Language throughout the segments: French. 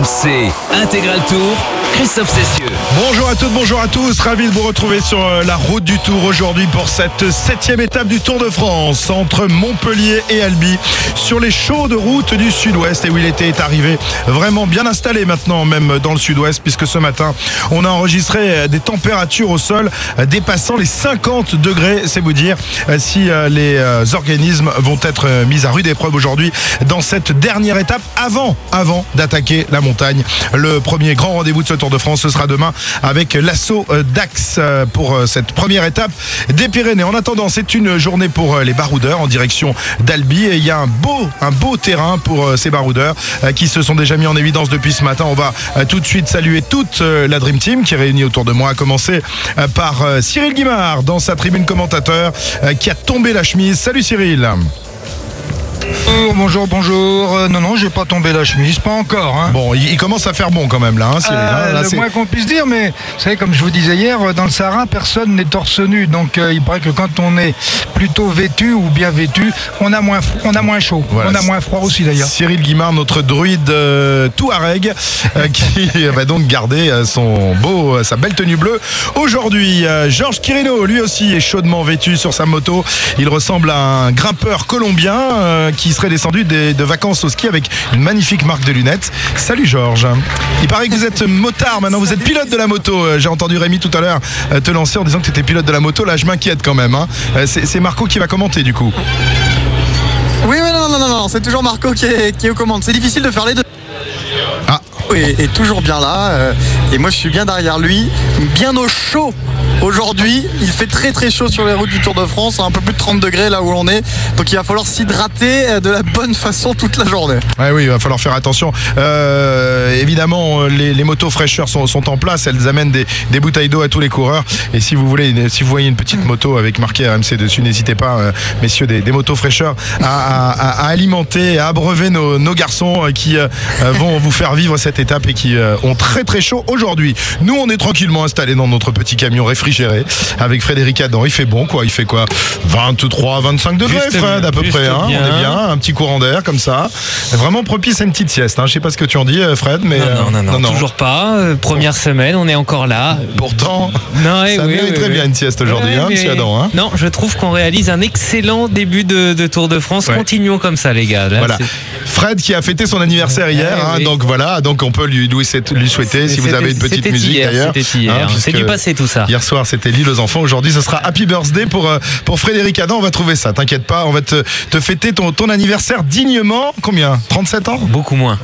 RMC Intégral Tour, Christophe Cessieux. Bonjour à toutes, bonjour à tous, ravi de vous retrouver sur la route du Tour aujourd'hui pour cette 7e étape du Tour de France entre Montpellier et Albi sur les chaudes routes du sud-ouest. Et oui, l'été est arrivé vraiment bien installé maintenant, même dans le sud-ouest, puisque ce matin on a enregistré des températures au sol dépassant les 50 degrés. C'est vous dire si les organismes vont être mis à rude épreuve aujourd'hui dans cette dernière étape avant d'attaquer la montagne. Le premier grand rendez-vous de ce Tour de France, ce sera demain avec l'assaut d'Axe pour cette première étape des Pyrénées. En attendant, c'est une journée pour les baroudeurs en direction d'Albi et il y a un beau terrain pour ces baroudeurs qui se sont déjà mis en évidence depuis ce matin. On va tout de suite saluer toute la Dream Team qui est réunie autour de moi, à commencer par Cyril Guimard dans sa tribune commentateur qui a tombé la chemise. Salut Cyril. Bonjour. Non, j'ai pas tombé la chemise, pas encore. Hein. Bon, il commence à faire bon quand même là, Cyril. Là, le moins qu'on puisse dire, mais vous savez, comme je vous disais hier, dans le Sahara, personne n'est torse nu. Donc il paraît que quand on est plutôt vêtu ou bien vêtu, on a moins chaud. Voilà. On a moins froid aussi d'ailleurs. Cyril Guimard, notre druide Touareg, qui va donc garder sa belle tenue bleue aujourd'hui. Georges Quirino, lui aussi, est chaudement vêtu sur sa moto. Il ressemble à un grimpeur colombien qui serait descendu de vacances au ski avec une magnifique marque de lunettes. Salut Georges. Il paraît que vous êtes motard maintenant, vous êtes pilote de la moto. J'ai entendu Rémi tout à l'heure te lancer en disant que tu étais pilote de la moto. Là je m'inquiète quand même. Hein. C'est Marco qui va commenter du coup. Oui, non, c'est toujours Marco qui est aux commandes. C'est difficile de faire les deux. Ah. Et toujours bien là. Et moi je suis bien derrière lui, bien au chaud. Aujourd'hui, il fait très très chaud sur les routes du Tour de France, un peu plus de 30 degrés là où on est. Donc il va falloir s'hydrater de la bonne façon toute la journée. Oui, il va falloir faire attention. Évidemment, les motos fraîcheurs sont en place. Elles amènent des bouteilles d'eau à tous les coureurs. Et si vous voyez une petite moto avec marqué RMC dessus, n'hésitez pas, messieurs, des motos fraîcheurs à alimenter, à abreuver nos garçons qui vont vous faire vivre cette étape et qui ont très très chaud aujourd'hui. Nous, on est tranquillement installés dans notre petit camion réfrigéré avec Frédéric Adam. Il fait bon quoi, 23, 25 degrés Fred à peu près. Hein. On est bien, un petit courant d'air comme ça. Vraiment propice à une petite sieste. Hein. Je sais pas ce que tu en dis Fred, mais non, toujours pas. Première semaine, on est encore là. Pourtant, ça mériterait bien une sieste aujourd'hui, monsieur Adam. Hein. Non, je trouve qu'on réalise un excellent début de Tour de France. Ouais. Continuons comme ça les gars. Là, voilà. Fred qui a fêté son anniversaire hier, donc on peut lui souhaiter si vous avez une petite musique d'ailleurs. C'était hier. C'est du passé tout ça. Hier soir c'était Lille aux enfants, aujourd'hui ce sera Happy Birthday pour Frédéric Adam. On va trouver ça, t'inquiète pas, on va te fêter ton anniversaire dignement. Combien ? 37 ans ? Beaucoup moins.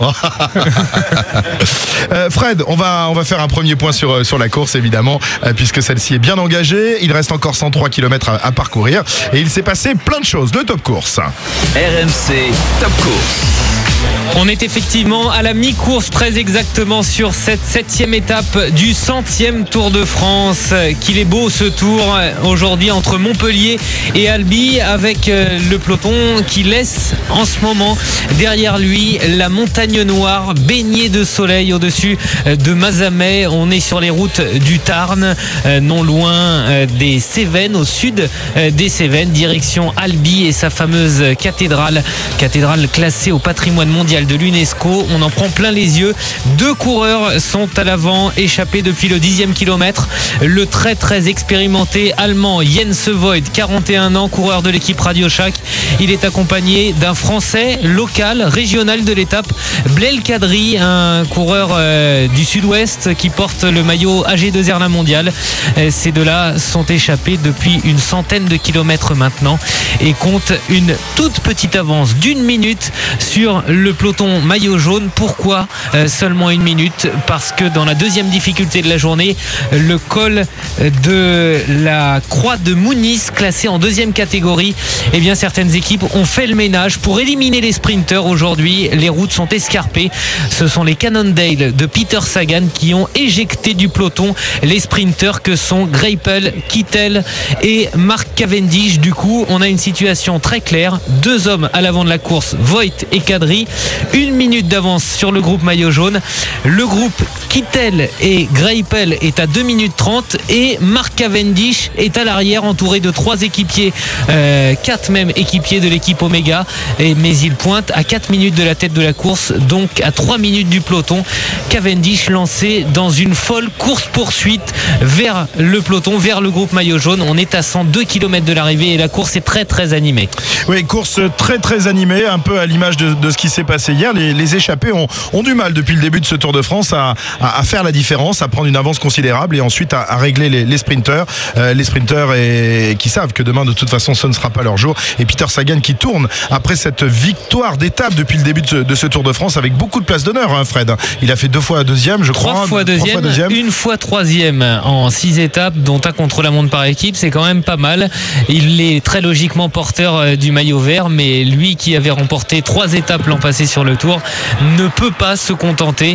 Fred, on va faire un premier point sur la course évidemment, puisque celle-ci est bien engagée. Il reste encore 103 km à parcourir et il s'est passé plein de choses. Le top course. RMC Top Course. On est effectivement à la mi-course très exactement sur cette 7e étape du 100e Tour de France. Qu'il est beau ce tour aujourd'hui entre Montpellier et Albi avec le peloton qui laisse en ce moment derrière lui la montagne noire baignée de soleil au-dessus de Mazamet. On est sur les routes du Tarn, non loin des Cévennes, au sud des Cévennes, direction Albi et sa fameuse cathédrale classée au patrimoine mondial de l'UNESCO. On en prend plein les yeux. 2 coureurs sont à l'avant, échappés depuis le 10e kilomètre. Le très très expérimenté allemand Jens Voigt, 41 ans, coureur de l'équipe Radio Shack. Il est accompagné d'un Français local, régional de l'étape, Blel Kadri, un coureur du sud-ouest qui porte le maillot AG2R La Mondiale. Ces deux-là sont échappés depuis une centaine de kilomètres maintenant et comptent une toute petite avance d'1 minute sur le peloton maillot jaune. Pourquoi seulement 1 minute ? Parce que dans la deuxième difficulté de la journée, le col de la Croix de Mounis, classé en 2e catégorie, eh bien certaines équipes ont fait le ménage pour éliminer les sprinteurs. Aujourd'hui, les routes sont escarpées. Ce sont les Cannondale de Peter Sagan qui ont éjecté du peloton les sprinteurs que sont Greipel, Kittel et Mark Cavendish. Du coup, on a une situation très claire. 2 hommes à l'avant de la course, Voigt et Kadri. 1 minute d'avance sur le groupe maillot jaune. Le groupe Kittel et Greipel est à 2 minutes 30 et Mark Cavendish est à l'arrière entouré de 3 équipiers, 4 même équipiers de l'équipe Omega, mais il pointe à 4 minutes de la tête de la course, donc à 3 minutes du peloton. Cavendish lancé dans une folle course-poursuite vers le peloton, vers le groupe maillot jaune. On est à 102 km de l'arrivée et la course est très très animée. Oui, course très très animée, un peu à l'image de ce qui s'est passé hier. Les échappés ont du mal depuis le début de ce Tour de France à faire la différence, à prendre une avance considérable et ensuite à régler les sprinteurs. Les sprinteurs qui savent que demain de toute façon ce ne sera pas leur jour. Et Peter Sagan qui tourne après cette victoire d'étape depuis le début de ce Tour de France avec beaucoup de place d'honneur, hein, Fred. Il a fait 2 fois deuxième, je crois. 3 fois deuxième, 1 fois troisième en 6 étapes, dont un contre-la-montre par équipe. C'est quand même pas mal. Il est très logiquement porteur du maillot vert, mais lui qui avait remporté 3 étapes l'an passé sur le Tour ne peut pas se contenter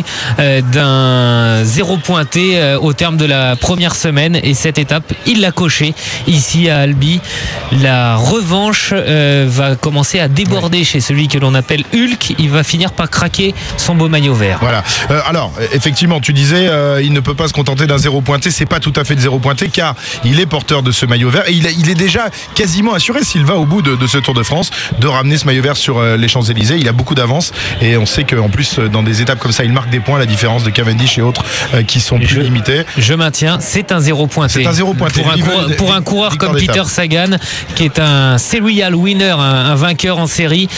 d'un 0 pointé au terme de la première semaine. Et cette étape, il l'a coché ici à Albi. La revanche va commencer à déborder chez celui que l'on appelle Hulk. Il va finir par craquer son beau maillot vert. Voilà. Alors, effectivement, tu disais, il ne peut pas se contenter d'un 0 pointé. C'est pas tout à fait de 0 pointé car il est porteur de ce maillot vert et il est déjà quasiment assuré, s'il va au bout de ce Tour de France, de ramener ce maillot vert sur les Champs-Élysées. Il a beaucoup d'avance et on sait qu'en plus, dans des étapes comme ça, il marque des points, à la différence de Cavendish et autres qui sont plus limités. Je maintiens, c'est un 0 pointé. C'est un 0 pointé. Pour un coureur comme Peter Sagan, qui est un serial winner, un vainqueur en série,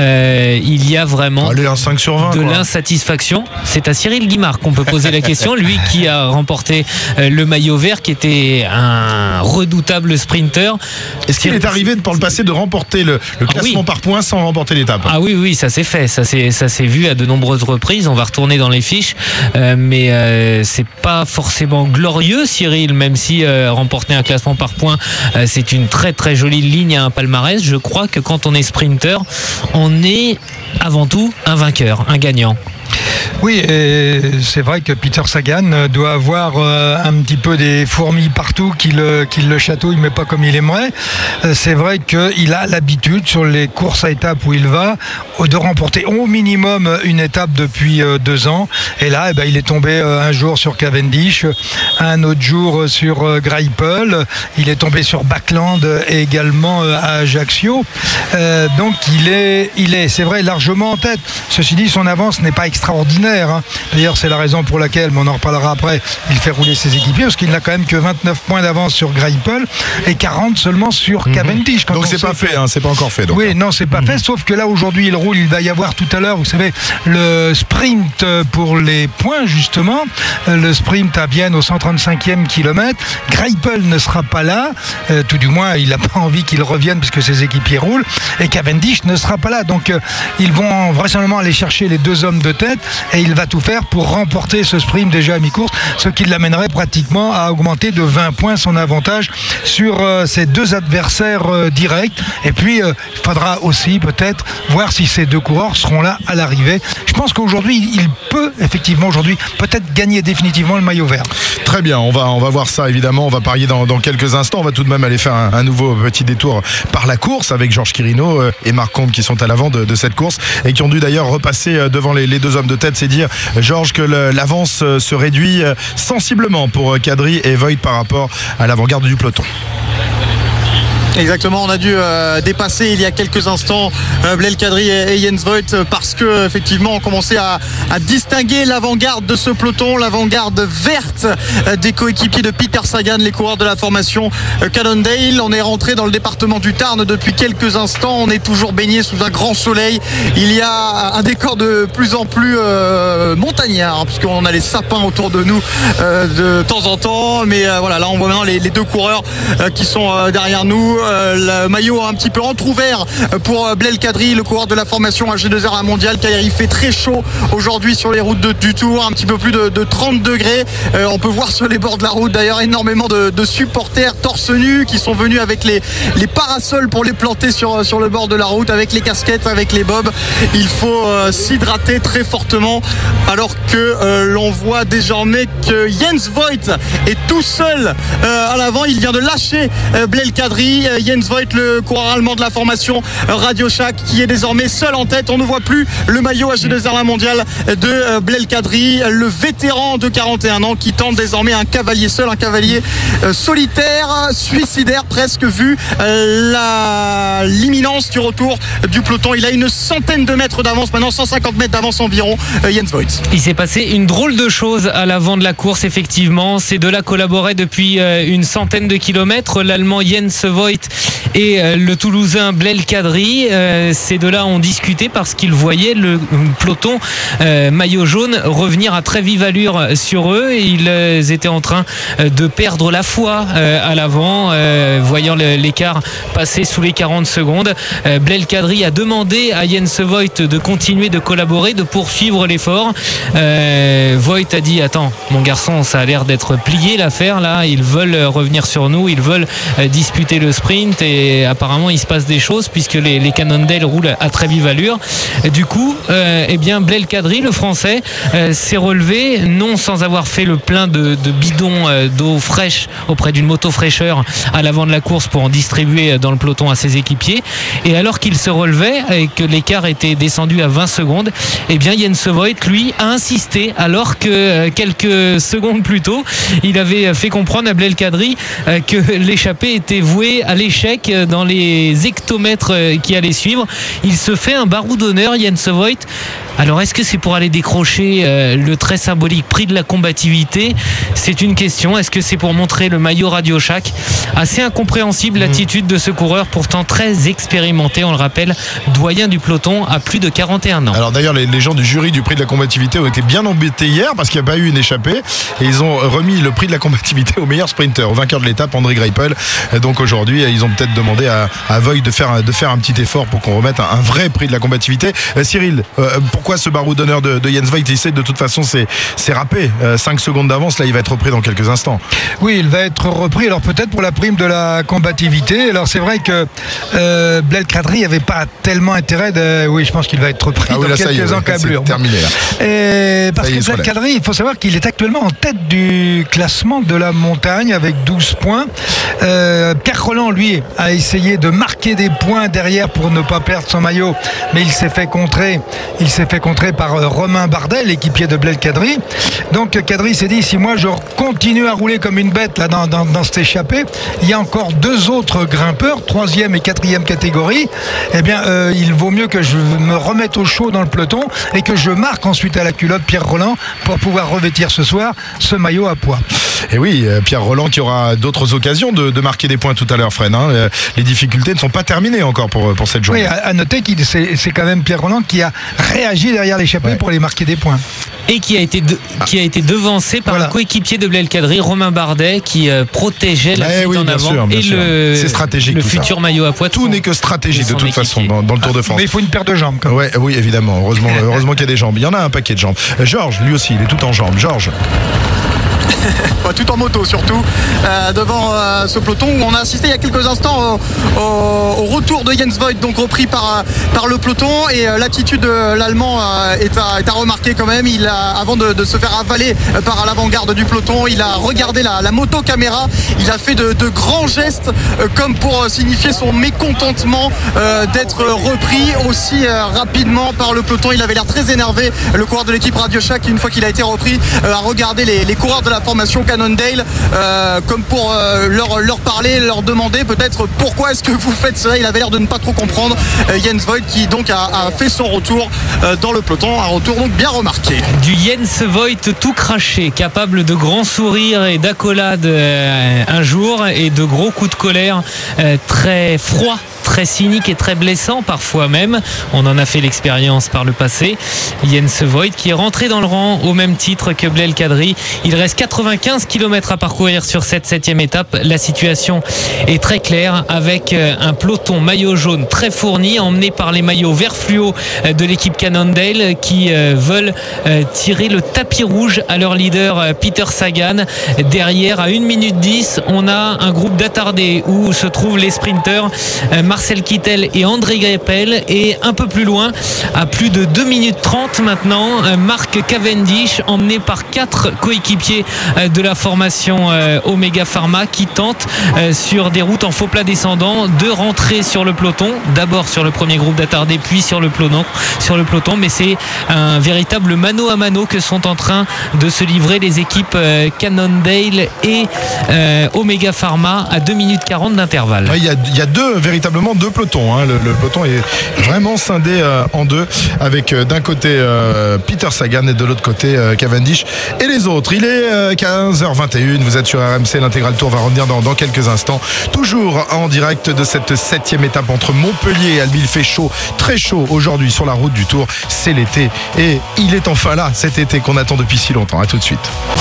il y a vraiment un 5 sur 20, de l'insatisfaction. C'est à Cyril Guimard qu'on peut poser la question, lui qui a remporté le maillot vert, qui était un redoutable sprinter. Est-ce qu'il est arrivé par le passé de remporter le classement par points sans remporter l'étape? Ah oui, ça s'est fait, ça s'est vu à de nombreuses reprises. On va retourner dans les fiches, mais c'est pas forcément glorieux, Cyril, même si remporter un classement par points, c'est une très très jolie ligne à un palmarès. Je crois que quand on est sprinter, on est avant tout un vainqueur, un gagnant. Oui, et c'est vrai que Peter Sagan doit avoir un petit peu des fourmis partout qui le chatouillent, mais pas comme il aimerait. C'est vrai qu'il a l'habitude sur les courses à étapes où il va de remporter au minimum une étape depuis 2 ans. Et là, il est tombé un jour sur Cavendish, un autre jour sur Greipel. Il est tombé sur Backland également à Ajaccio. Donc il est, c'est vrai, largement en tête. Ceci dit, son avance n'est pas extraordinaire, hein. D'ailleurs, c'est la raison pour laquelle, mais on en reparlera après, il fait rouler ses équipiers, parce qu'il n'a quand même que 29 points d'avance sur Greipel et 40 donc sur Cavendish. Donc c'est pas fait, hein, c'est pas encore fait. Donc. Oui, non, c'est pas fait, sauf que là aujourd'hui il roule, il va y avoir tout à l'heure, vous savez, le sprint pour les points justement, le sprint à Vienne au 135e kilomètre. Greipel ne sera pas là, tout du moins il n'a pas envie qu'il revienne puisque ses équipiers roulent, et Cavendish ne sera pas là, donc ils vont vraisemblablement aller chercher les 2 hommes de tête et il va tout faire pour remporter ce sprint déjà à mi-course, ce qui l'amènerait pratiquement à augmenter de 20 points son avantage sur ses 2 adversaires directs. Et puis il faudra aussi peut-être voir si ces 2 coureurs seront là à l'arrivée. Je pense qu'aujourd'hui il peut effectivement peut-être gagner définitivement le maillot vert. Très bien, on va voir ça évidemment, on va parier dans quelques instants. On va tout de même aller faire un nouveau petit détour par la course avec Georges Quirino et Marc Combe qui sont à l'avant de cette course et qui ont dû d'ailleurs repasser devant les 2 hommes de tête. C'est dire, Georges, que l'avance se réduit sensiblement pour Kadri et Voigt par rapport à l'avant-garde du peloton. Exactement, on a dû dépasser il y a quelques instants Blel Kadri et Jens Voigt parce que effectivement on commençait à distinguer l'avant-garde de ce peloton, l'avant-garde verte des coéquipiers de Peter Sagan, les coureurs de la formation Cannondale. On est rentré dans le département du Tarn depuis quelques instants, on est toujours baigné sous un grand soleil. Il y a un décor de plus en plus montagnard, hein, puisqu'on a les sapins autour de nous de temps en temps, mais voilà, là on voit maintenant les 2 coureurs qui sont derrière nous. Le maillot un petit peu entrouvert pour Blel Kadri, le coureur de la formation AG2R mondiale, car il fait très chaud aujourd'hui sur les routes du Tour, un petit peu plus de 30 degrés. On peut voir sur les bords de la route d'ailleurs énormément de supporters torse nu qui sont venus avec les parasols pour les planter sur le bord de la route, avec les casquettes, avec les bobs. Il faut s'hydrater très fortement, alors que l'on voit désormais que Jens Voigt est tout seul à l'avant. Il vient de lâcher Blel Kadri Jens Voigt, le coureur allemand de la formation Radio Shack, qui est désormais seul en tête. On ne voit plus le maillot AG2R mondial de Belkadri, le vétéran de 41 ans qui tente désormais un cavalier seul, un cavalier solitaire, suicidaire presque, vu l'imminence du retour du peloton. Il a une centaine de mètres d'avance, maintenant 150 mètres d'avance environ, Jens Voigt. Il s'est passé une drôle de chose à l'avant de la course, effectivement. Ces deux-là collaboraient depuis une centaine de kilomètres, l'Allemand Jens Voigt et le Toulousain Belkadri. Ces deux-là ont discuté parce qu'ils voyaient le peloton maillot jaune revenir à très vive allure sur eux, et ils étaient en train de perdre la foi à l'avant, voyant l'écart passer sous les 40 secondes. Belkadri a demandé à Jens Voigt de continuer de collaborer, de poursuivre l'effort. Voigt a dit: attends mon garçon, ça a l'air d'être plié l'affaire là, ils veulent revenir sur nous, ils veulent disputer le sprint, et apparemment il se passe des choses puisque les Cannondale roulent à très vive allure. Du coup Belkadri, le français, s'est relevé, non sans avoir fait le plein de bidons d'eau fraîche auprès d'une moto fraîcheur à l'avant de la course pour en distribuer dans le peloton à ses équipiers, et alors qu'il se relevait et que l'écart était descendu à 20 secondes, Jens Voigt lui a insisté, alors que quelques secondes plus tôt il avait fait comprendre à Belkadri que l'échappée était vouée à l'échec dans les hectomètres qui allaient suivre. Il se fait un barou d'honneur, Jens Voigt. Alors est-ce que c'est pour aller décrocher le très symbolique prix de la combativité? C'est une question. Est-ce que c'est pour montrer le maillot Radio Shack? Assez incompréhensible l'attitude de ce coureur, pourtant très expérimenté, on le rappelle, doyen du peloton à plus de 41 ans. Alors d'ailleurs les gens du jury du prix de la combativité ont été bien embêtés hier parce qu'il n'y a pas eu une échappée, et ils ont remis le prix de la combativité au meilleur sprinter, au vainqueur de l'étape, André Greipel. Donc aujourd'hui ils ont peut-être demandé à Voigt de faire un petit effort pour qu'on remette un vrai prix de la combativité. Cyril, pourquoi ce barreau d'honneur de Jens Voigt? Il sait de toute façon c'est râpé, 5 secondes d'avance, là il va être repris dans quelques instants. Oui, il va être repris, alors peut-être pour la prime de la combativité. Alors c'est vrai que Belkadri n'avait pas tellement intérêt de... Oui, je pense qu'il va être repris dans quelques encablures. C'est terminé là. Parce que Belkadri, il faut savoir qu'il est actuellement en tête du classement de la montagne avec 12 points. Pierre Rolland, lui, a essayé de marquer des points derrière pour ne pas perdre son maillot, mais il s'est fait contrer par Romain Bardet, l'équipier de Belkadri. Donc Kadri s'est dit: si moi je continue à rouler comme une bête là dans cette échappée, il y a encore deux autres grimpeurs, 3e et 4e catégorie, il vaut mieux que je me remette au chaud dans le peloton et que je marque ensuite à la culotte Pierre Rolland pour pouvoir revêtir ce soir ce maillot à poids. Et oui, Pierre Rolland qui aura d'autres occasions de marquer des points tout à l'heure, Fred. Les difficultés ne sont pas terminées encore pour cette journée. Oui, à noter que c'est quand même Pierre Rolland qui a réagi derrière l'échappée pour aller marquer des points. Et qui a été devancé par un coéquipier de Belkadri, Romain Bardet, qui protégeait la fuite en avant bien sûr. C'est stratégique, le futur maillot à poids. Tout n'est que stratégie de toute façon dans le Tour de France. Mais il faut une paire de jambes. Oui, évidemment. Heureusement qu'il y a des jambes. Il y en a un paquet de jambes. Georges, lui aussi, il est tout en jambes. Georges. Tout en moto surtout, devant ce peloton où on a assisté il y a quelques instants au retour de Jens Voigt, donc repris par le peloton, et l'attitude de l'Allemand est à remarquer quand même. Avant de se faire avaler par l'avant-garde du peloton, il a regardé la moto caméra, il a fait de grands gestes comme pour signifier son mécontentement d'être repris aussi rapidement par le peloton. Il avait l'air très énervé, le coureur de l'équipe Radio Shack, une fois qu'il a été repris, à regarder les coureurs de la formation Cannondale comme pour leur parler, leur demander peut-être pourquoi est-ce que vous faites cela. Il avait l'air de ne pas trop comprendre. Jens Voigt qui donc a fait son retour dans le peloton, un retour donc bien remarqué. Du Jens Voigt tout craché, capable de grands sourires et d'accolades un jour, et de gros coups de colère très froids, très cynique et très blessant parfois même. On en a fait l'expérience par le passé. Jens Voigt qui est rentré dans le rang au même titre que Belkadri. Il reste 95 km à parcourir sur cette 7e étape. La situation est très claire, avec un peloton maillot jaune très fourni, emmené par les maillots vert fluo de l'équipe Cannondale, qui veulent tirer le tapis rouge à leur leader Peter Sagan. Derrière, à 1 minute 10, on a un groupe d'attardés où se trouvent les sprinteurs Marcel Kittel et André Greipel. Et un peu plus loin, à plus de 2 minutes 30 maintenant, Mark Cavendish, emmené par 4 coéquipiers de la formation Omega Pharma, qui tente sur des routes en faux plat descendant de rentrer sur le peloton, d'abord sur le premier groupe d'attardés, puis sur le peloton. Mais c'est un véritable mano à mano que sont en train de se livrer les équipes Cannondale et Omega Pharma à 2 minutes 40 d'intervalle. Il y a véritablement deux pelotons, hein. Le peloton est vraiment scindé en deux, avec d'un côté Peter Sagan et de l'autre côté Cavendish et les autres. Il est 15h21, vous êtes sur RMC, l'intégral tour va revenir dans quelques instants, toujours en direct de cette 7e étape entre Montpellier et Albi. Il fait chaud, très chaud aujourd'hui sur la route du Tour, c'est l'été et il est enfin là, cet été qu'on attend depuis si longtemps. À tout de suite.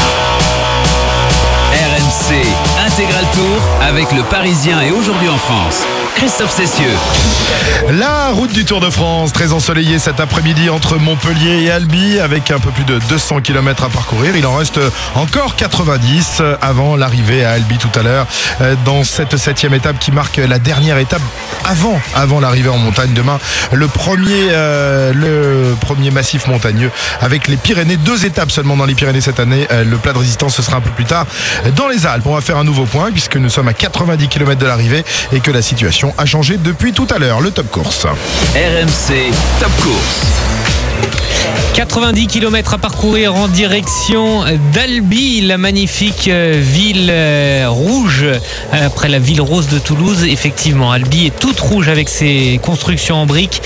RMC Intégral Tour avec le Parisien et aujourd'hui en France, Christophe Cessieux. La route du Tour de France, très ensoleillée cet après-midi entre Montpellier et Albi, avec un peu plus de 200 km à parcourir. Il en reste encore 90 avant l'arrivée à Albi tout à l'heure, dans cette 7e étape qui marque la dernière étape avant l'arrivée en montagne. Demain, le premier massif montagneux avec les Pyrénées. 2 étapes seulement dans les Pyrénées cette année. Le plat de résistance, ce sera un peu plus tard dans les Alpes. On va faire un nouveau point puisque nous sommes à 90 km de l'arrivée et que la situation a changé depuis tout à l'heure. Le top course. RMC Top Course. 90 km à parcourir en direction d'Albi, la magnifique ville rouge après la ville rose de Toulouse. Effectivement, Albi est toute rouge avec ses constructions en briques.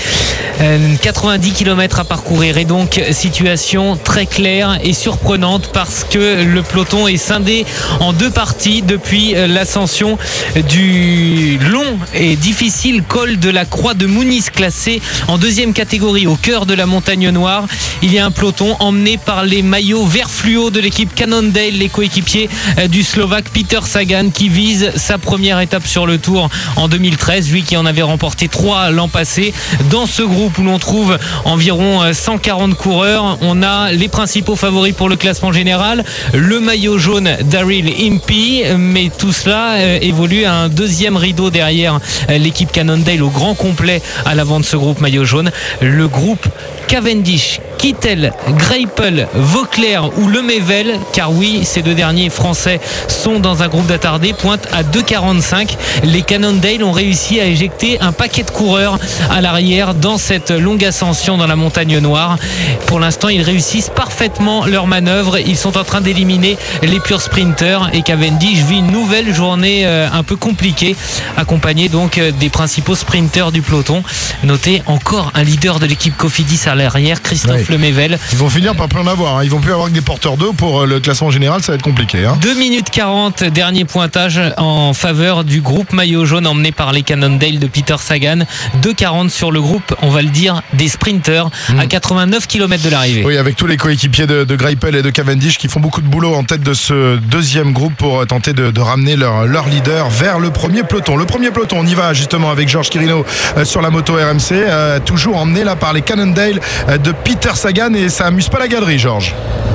90 km à parcourir et donc situation très claire et surprenante parce que le peloton est scindé en 2 parties depuis l'ascension du long et difficile col de la Croix de Muniz, classé en 2e catégorie au cœur de la montagne noire. Il y a un peloton emmené par les maillots vert fluo de l'équipe Cannondale, les coéquipiers du Slovaque Peter Sagan, qui vise sa première étape sur le Tour en 2013, lui qui en avait remporté 3 l'an passé. Dans ce groupe où l'on trouve environ 140 coureurs, on a les principaux favoris pour le classement général, le maillot jaune Daryl Impey, mais tout cela évolue à un 2e rideau derrière l'équipe Cannondale au grand complet à l'avant de ce groupe maillot jaune. Le groupe Cavendish, Kittel, Greipel, Vauclair ou Lemaivel, car oui, ces 2 derniers français sont dans un groupe d'attardés, pointe à 2,45. Les Cannondale ont réussi à éjecter un paquet de coureurs à l'arrière dans cette longue ascension dans la montagne noire. Pour l'instant, ils réussissent parfaitement leur manœuvre. Ils sont en train d'éliminer les purs sprinters et Cavendish vit une nouvelle journée un peu compliquée, accompagné donc des principaux sprinters du peloton. Notez encore un leader de l'équipe Cofidis à l'arrière, Christophe Lemaivel. Ils vont finir par plus en avoir, hein. Ils vont plus avoir que des porteurs d'eau pour le classement général, ça va être compliqué, hein. 2 minutes 40, dernier pointage en faveur du groupe maillot jaune emmené par les Cannondale de Peter Sagan. 2,40 sur le groupe, on va le dire, des sprinters à 89 km de l'arrivée. Oui, avec tous les coéquipiers de Greipel et de Cavendish qui font beaucoup de boulot en tête de ce 2e groupe pour tenter de ramener leur leader vers le premier peloton. Le premier peloton, on y va justement avec Georges Quirino sur la moto RMC, toujours emmené là par les Cannondale de Peter Sagan, et ça amuse pas la galerie, Georges.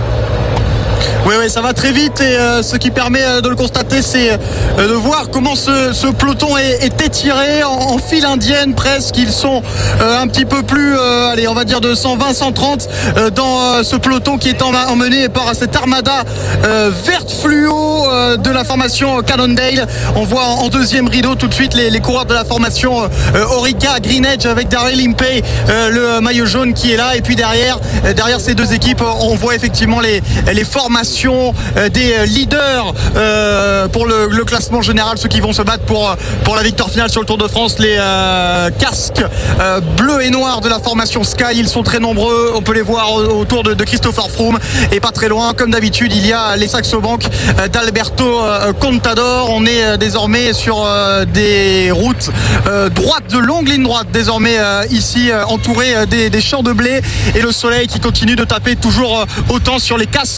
Oui, ça va très vite et ce qui permet de le constater, c'est de voir comment ce peloton est étiré en file indienne presque. Ils sont un petit peu plus, on va dire de 120-130 dans ce peloton qui est emmené par cette armada verte fluo de la formation Cannondale. On voit en 2e rideau tout de suite les coureurs de la formation Orica Green Edge avec Daryl Impey, le maillot jaune qui est là, et puis derrière ces 2 équipes, on voit effectivement les formations des leaders pour le classement général, ceux qui vont se battre pour la victoire finale sur le Tour de France. Les casques bleus et noirs de la formation Sky, ils sont très nombreux, on peut les voir autour de Christopher Froome, et pas très loin comme d'habitude il y a les Saxo Bank d'Alberto Contador. On est désormais sur des routes droites, de longues lignes droites désormais ici, entouré des champs de blé, et le soleil qui continue de taper toujours autant sur les casques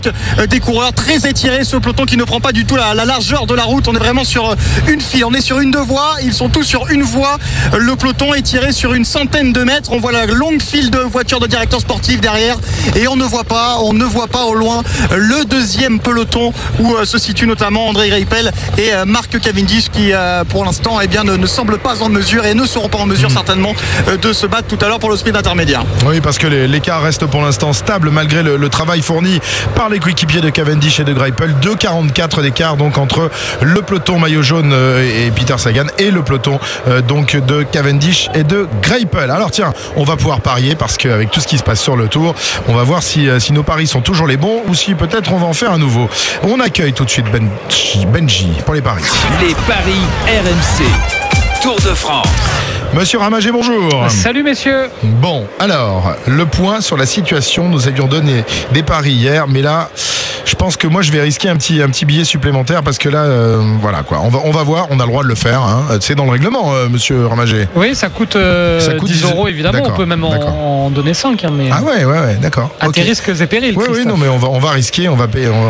des coureurs, très étiré ce peloton qui ne prend pas du tout la largeur de la route. On est vraiment sur une file, on est sur une 2 voies, ils sont tous sur une voie. Le peloton est tiré sur une centaine de mètres. On voit la longue file de voitures de directeurs sportifs derrière et on ne voit pas au loin le deuxième peloton où se situent notamment André Greipel et Mark Cavendish qui pour l'instant ne semblent pas en mesure et ne seront pas en mesure certainement de se battre tout à l'heure pour le sprint intermédiaire. Oui, parce que l'écart reste pour l'instant stable malgré le travail fourni par les coéquipiers de Cavendish et de Greipel. 2,44 d'écart donc entre le peloton maillot jaune et Peter Sagan et le peloton donc de Cavendish et de Greipel. Alors tiens, on va pouvoir parier parce qu'avec tout ce qui se passe sur le tour, on va voir si nos paris sont toujours les bons ou si peut-être on va en faire un nouveau. On accueille tout de suite Benji pour les paris. Les paris RMC. Tour de France. Monsieur Ramagé, bonjour. Salut messieurs. Bon, alors, le point sur la situation, nous avions donné des paris hier, mais là, je pense que moi je vais risquer un petit billet supplémentaire parce que là, voilà quoi, on va voir, on a le droit de le faire, hein. C'est dans le règlement, monsieur Ramagé. Oui, ça coûte 10 euros évidemment, on peut même en donner 5. Hein, mais ah ouais, d'accord. À tes risques et périls. Oui, non, mais on va risquer, on va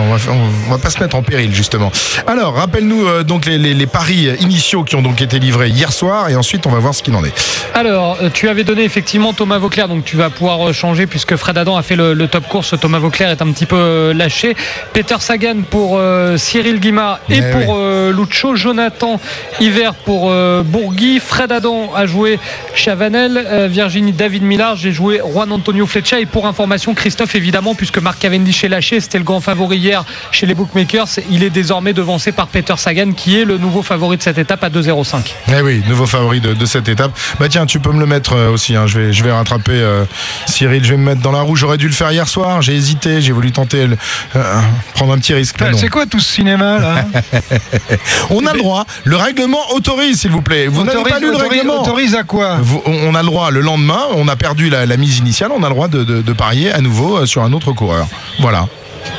pas se mettre en péril justement. Alors, rappelle-nous donc les paris initiaux qui ont donc été livrés hier soir et ensuite on va voir ce qu'il en est. Alors, tu avais donné effectivement Thomas Vauclair, donc tu vas pouvoir changer puisque Fred Adam a fait le top course. Thomas Vauclair est un petit peu lâché. Peter Sagan pour Cyril Guimard et pour Lucho. Jonathan Hiver pour Bourgui. Fred Adam a joué Chavanel. Virginie David Millard, j'ai joué Juan Antonio Flecha. Et pour information, Christophe évidemment, puisque Mark Cavendish est lâché, c'était le grand favori hier chez les bookmakers, il est désormais devancé par Peter Sagan qui est le nouveau favori de cette étape à 2,05. Eh oui, nouveau favori de cette étape. Bah tiens, tu peux me le mettre aussi, hein. Je vais rattraper Cyril, je vais me mettre dans la roue. J'aurais dû le faire hier soir, j'ai hésité, j'ai voulu tenter prendre un petit risque. C'est quoi tout ce cinéma là? On a le droit, le règlement autorise s'il vous plaît. Vous n'avez pas lu le règlement? Autorise à quoi? On a le droit le lendemain, on a perdu la mise initiale, on a le droit de parier à nouveau sur un autre coureur. Voilà.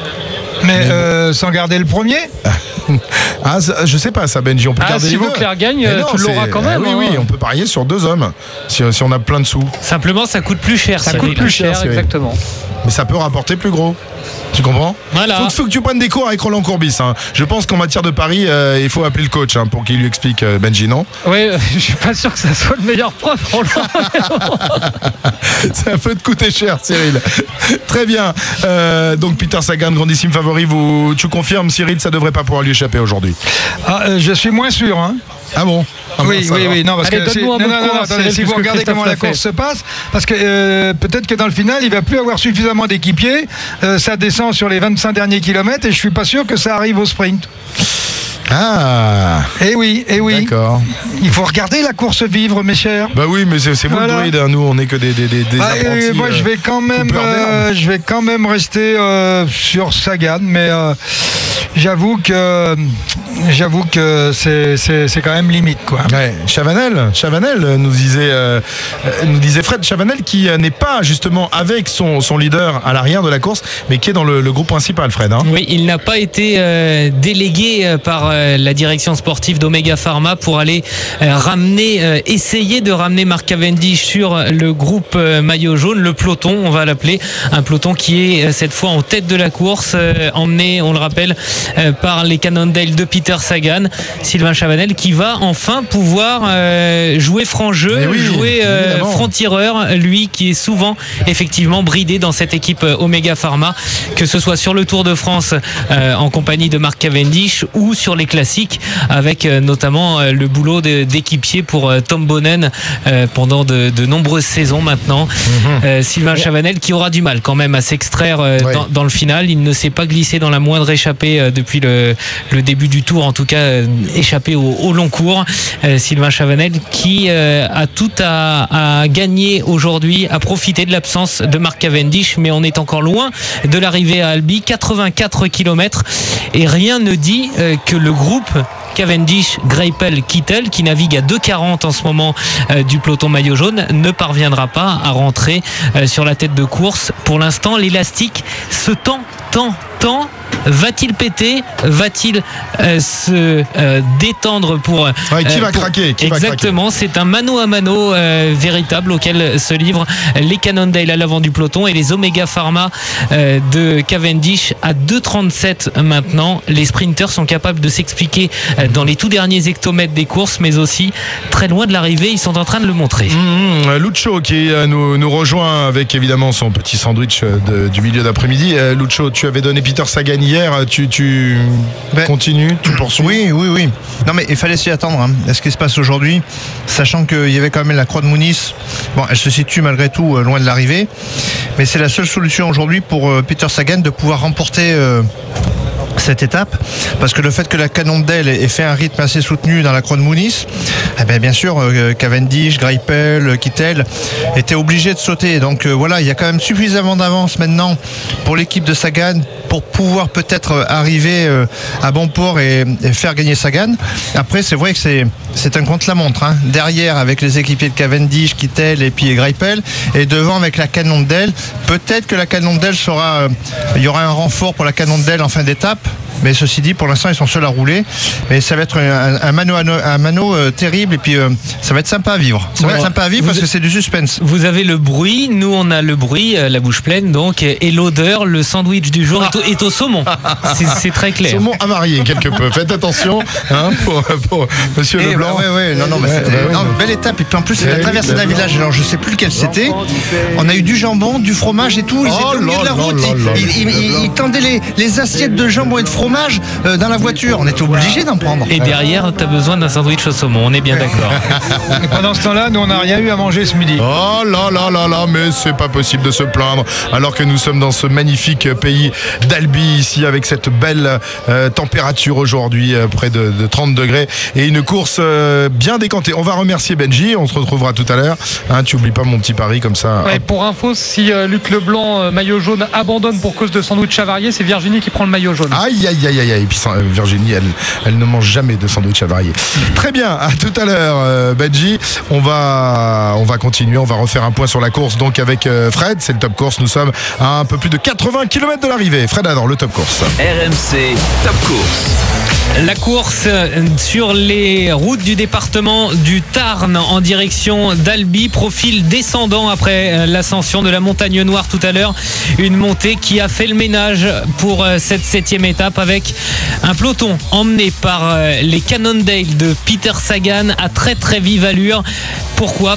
Mais sans garder le premier? Ah, je sais pas ça, Benji, on peut garder les deux. Si Vauclair gagne, tu l'auras quand même. Oui, on peut parier sur 2 hommes si on a plein de sous. Simplement, ça coûte plus cher. Ça coûte plus cher, exactement. Mais ça peut rapporter plus gros. Tu comprends? Voilà. Faut que tu prennes des cours avec Roland Courbis. Hein. Je pense qu'en matière de paris, il faut appeler le coach pour qu'il lui explique, Benji, non? Oui, je suis pas sûr que ça soit le meilleur prof, Roland. Ça peut te coûter cher, Cyril. Très bien. Donc Peter Sagan, grandissime favori. Tu confirmes, Cyril, ça devrait pas pouvoir lui échapper aujourd'hui? Je suis moins sûr. Hein. Ah bon? Oui. Non, parce que si vous regardez comment la course se passe, parce que peut-être que dans le final, il va plus avoir suffisamment d'équipiers. Ça descend sur les 25 derniers kilomètres et je suis pas sûr que ça arrive au sprint. Ah. Eh oui. D'accord. Il faut regarder la course vivre, mes chers. Bah oui, mais c'est vous le druide, hein. Nous on n'est que des apprentis. Moi je vais quand même rester sur Sagan, mais j'avoue que c'est quand même limite quoi. Ouais, Chavanel nous disait Fred Chavanel qui n'est pas justement avec son leader à l'arrière de la course, mais qui est dans le groupe principal, Fred. Hein. Oui, il n'a pas été délégué par la direction sportive d'Omega Pharma pour aller essayer de ramener Mark Cavendish sur le groupe maillot jaune, le peloton, on va l'appeler, un peloton qui est cette fois en tête de la course, emmené, on le rappelle, par les Cannondale de Peter Sagan. Sylvain Chavanel qui va enfin pouvoir jouer franc jeu, jouer franc-tireur, lui qui est souvent effectivement bridé dans cette équipe Omega Pharma, que ce soit sur le Tour de France en compagnie de Mark Cavendish ou sur les classiques avec notamment le boulot d'équipier pour Tom Bonnen pendant de nombreuses saisons maintenant. Sylvain Chavanel qui aura du mal quand même à s'extraire dans le final. Il ne s'est pas glissé dans la moindre échappée depuis le début du Tour, en tout cas échappé au long cours. Sylvain Chavanel qui a tout à gagner aujourd'hui, à profiter de l'absence de Mark Cavendish, mais on est encore loin de l'arrivée à Albi, 84 km et rien ne dit que le groupe Cavendish, Greipel, Kittel, qui navigue à 2,40 en ce moment du peloton maillot jaune, ne parviendra pas à rentrer sur la tête de course. Pour l'instant, l'élastique se tend. Va-t-il péter? Va-t-il se détendre pour qui va craquer? Exactement, c'est un mano à mano véritable auquel se livrent les Cannondale à l'avant du peloton et les Omega Pharma de Cavendish à 2,37 maintenant. Les sprinters sont capables de s'expliquer dans les tout derniers hectomètres des courses, mais aussi très loin de l'arrivée, ils sont en train de le montrer. Lucho qui nous rejoint avec évidemment son petit sandwich du milieu d'après-midi. Lucho, tu avais donné Peter Sagan hier, tu continues, tu poursuis? Oui. Non mais il fallait s'y attendre à ce qui se passe aujourd'hui, sachant qu'il y avait quand même la croix de Mounis. Bon, elle se situe malgré tout loin de l'arrivée, mais c'est la seule solution aujourd'hui pour Peter Sagan de pouvoir remporter cette étape, parce que le fait que la Cannondale ait fait un rythme assez soutenu dans la croix de Mounis, bien sûr Cavendish, Greipel, Kittel étaient obligés de sauter, donc voilà, il y a quand même suffisamment d'avance maintenant pour l'équipe de Sagan pour pouvoir peut-être arriver à bon port et faire gagner Sagan. Après c'est vrai que c'est un contre-la-montre, derrière avec les équipiers de Cavendish, Kittel et puis Greipel, et devant avec la Cannondale. Peut-être que la Cannondale il y aura un renfort pour la Cannondale en fin d'étape, mais ceci dit, pour l'instant ils sont seuls à rouler, mais ça va être un mano terrible, et puis ça va être sympa à vivre. Parce que c'est du suspense. Vous avez le bruit, nous on a le bruit, la bouche pleine donc, et l'odeur. Le sandwich du jour est au saumon. C'est très clair. Saumon avarié quelque peu. Faites attention pour Monsieur Leblanc. Belle étape, et puis en plus c'est la traversée d'un village. Alors je sais plus lequel c'était. On a eu du jambon, du fromage et tout. Ils étaient au milieu de la route. Ils tendaient les assiettes de jambon et de fromage dans la voiture. On était obligés d'en prendre. Et derrière, tu as besoin d'un sandwich au saumon. On est bien d'accord. Et pendant ce temps-là, nous on n'a rien eu à manger ce midi. Oh là, mais c'est pas possible de se plaindre, alors que nous sommes dans ce magnifique pays d'Albi ici, avec cette belle température aujourd'hui, près de 30 degrés, et une course bien décantée. On va remercier Benji, on se retrouvera tout à l'heure. Tu oublies pas mon petit pari comme ça. Ouais, pour info, si Luc Leblanc, maillot jaune, abandonne pour cause de sandwich avarié, c'est Virginie qui prend le maillot jaune. Aïe. Et puis Virginie, elle ne mange jamais de sandwich avarié. Très bien, à tout à l'heure Benji. On va continuer, on va refaire un point sur la course donc avec Fred. C'est le top course, nous sommes à un peu plus de 80 km de l'arrivée. Fred Adam, le top course. RMC Top Course. La course sur les routes du département du Tarn en direction d'Albi, profil descendant après l'ascension de la montagne Noire tout à l'heure. Une montée qui a fait le ménage pour cette 7e étape, avec un peloton emmené par les Cannondale de Peter Sagan à très très vive allure. Pourquoi ?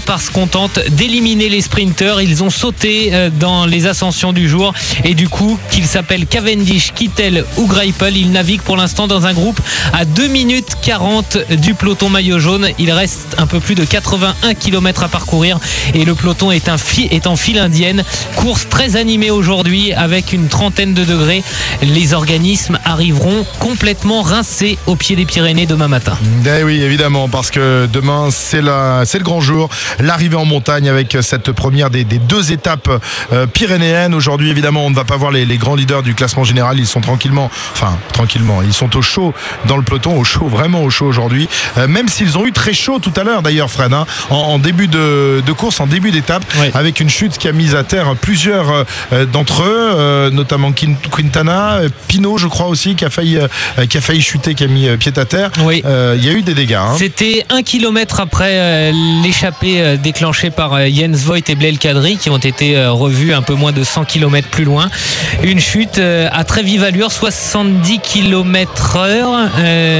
Parce qu'on tente d'éliminer les sprinters. Ils ont sauté dans les ascensions du jour, et du coup, qu'ils s'appellent Cavendish, Kittel ou Greipel, ils naviguent pour l'instant dans un groupe à 2 minutes 40 du peloton maillot jaune. Il reste un peu plus de 81 km à parcourir et le peloton est en file indienne. Course très animée aujourd'hui avec une trentaine de degrés. Les organismes arriveront complètement rincés au pied des Pyrénées demain matin. Eh oui, évidemment, parce que demain c'est le grand jour, l'arrivée en montagne avec cette première des 2 étapes pyrénéennes. Aujourd'hui, évidemment, on ne va pas voir les grands leaders du classement général. Ils sont tranquillement, ils sont au chaud dans le peloton, vraiment au chaud aujourd'hui, même s'ils ont eu très chaud tout à l'heure d'ailleurs, Fred, en début de course, en début d'étape, oui, avec une chute qui a mis à terre plusieurs d'entre eux, notamment Quintana, Pinot je crois aussi, qui a failli chuter, qui a mis pied à terre. Oui. Il y a eu des dégâts. C'était 1 kilomètre après l'échappée déclenchée par Jens Voigt et Blaise Kadri, qui ont été revus un peu moins de 100 km plus loin. Une chute à très vive allure, 70 km/h,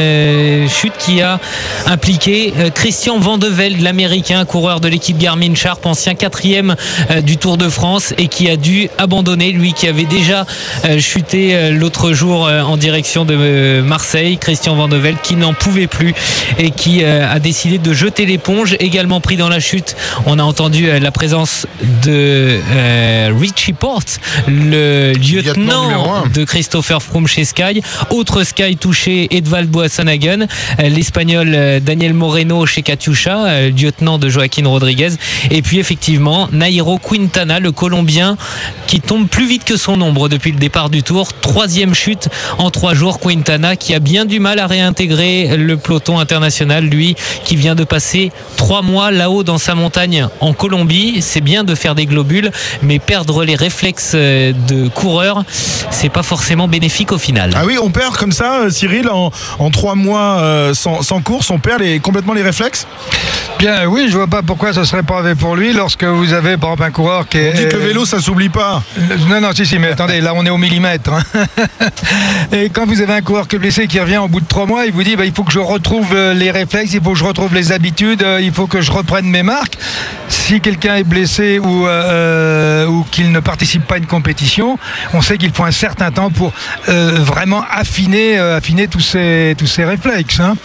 chute qui a impliqué Christian Vande Velde, l'américain, coureur de l'équipe Garmin Sharp, ancien 4e du Tour de France, et qui a dû abandonner, lui qui avait déjà chuté l'autre jour en direction de Marseille. Christian Vande Velde qui n'en pouvait plus et qui a décidé de jeter l'éponge. Également pris dans la chute, on a entendu la présence de Richie Porte, le lieutenant de Christopher Froome chez Sky. Autre Sky touché, Edvald Boasson-Hagen, l'Espagnol Daniel Moreno chez Katusha, lieutenant de Joaquin Rodriguez. Et puis effectivement, Nairo Quintana, le Colombien, qui tombe plus vite que son ombre depuis le départ du Tour. 3e chute en 3 jours. Quintana qui a bien du mal à réintégrer le peloton international, lui qui vient de passer 3 mois là-haut dans sa montagne en Colombie. C'est bien de faire des globules, mais perdre les réflexes de coureur, c'est pas forcément bénéfique au final. Ah oui, on perd comme ça, Cyril, en 3 mois sans course, on perd complètement les réflexes. Bien, oui, je vois pas pourquoi ce serait pas vrai pour lui lorsque vous avez par exemple un coureur qui est. On dit que le vélo, ça s'oublie pas. Non, si, mais attendez, là on est au millimètre. Hein. Et quand vous avez un coureur qui est blessé qui revient au bout de 3 mois, il vous dit il faut que je retrouve les réflexes, il faut que je retrouve les habitudes, il faut que je reprenne mes marques. Si quelqu'un est blessé ou qu'il ne participe pas à une compétition, on sait qu'il faut un certain temps pour vraiment affiner tous ces réflexes. Hein.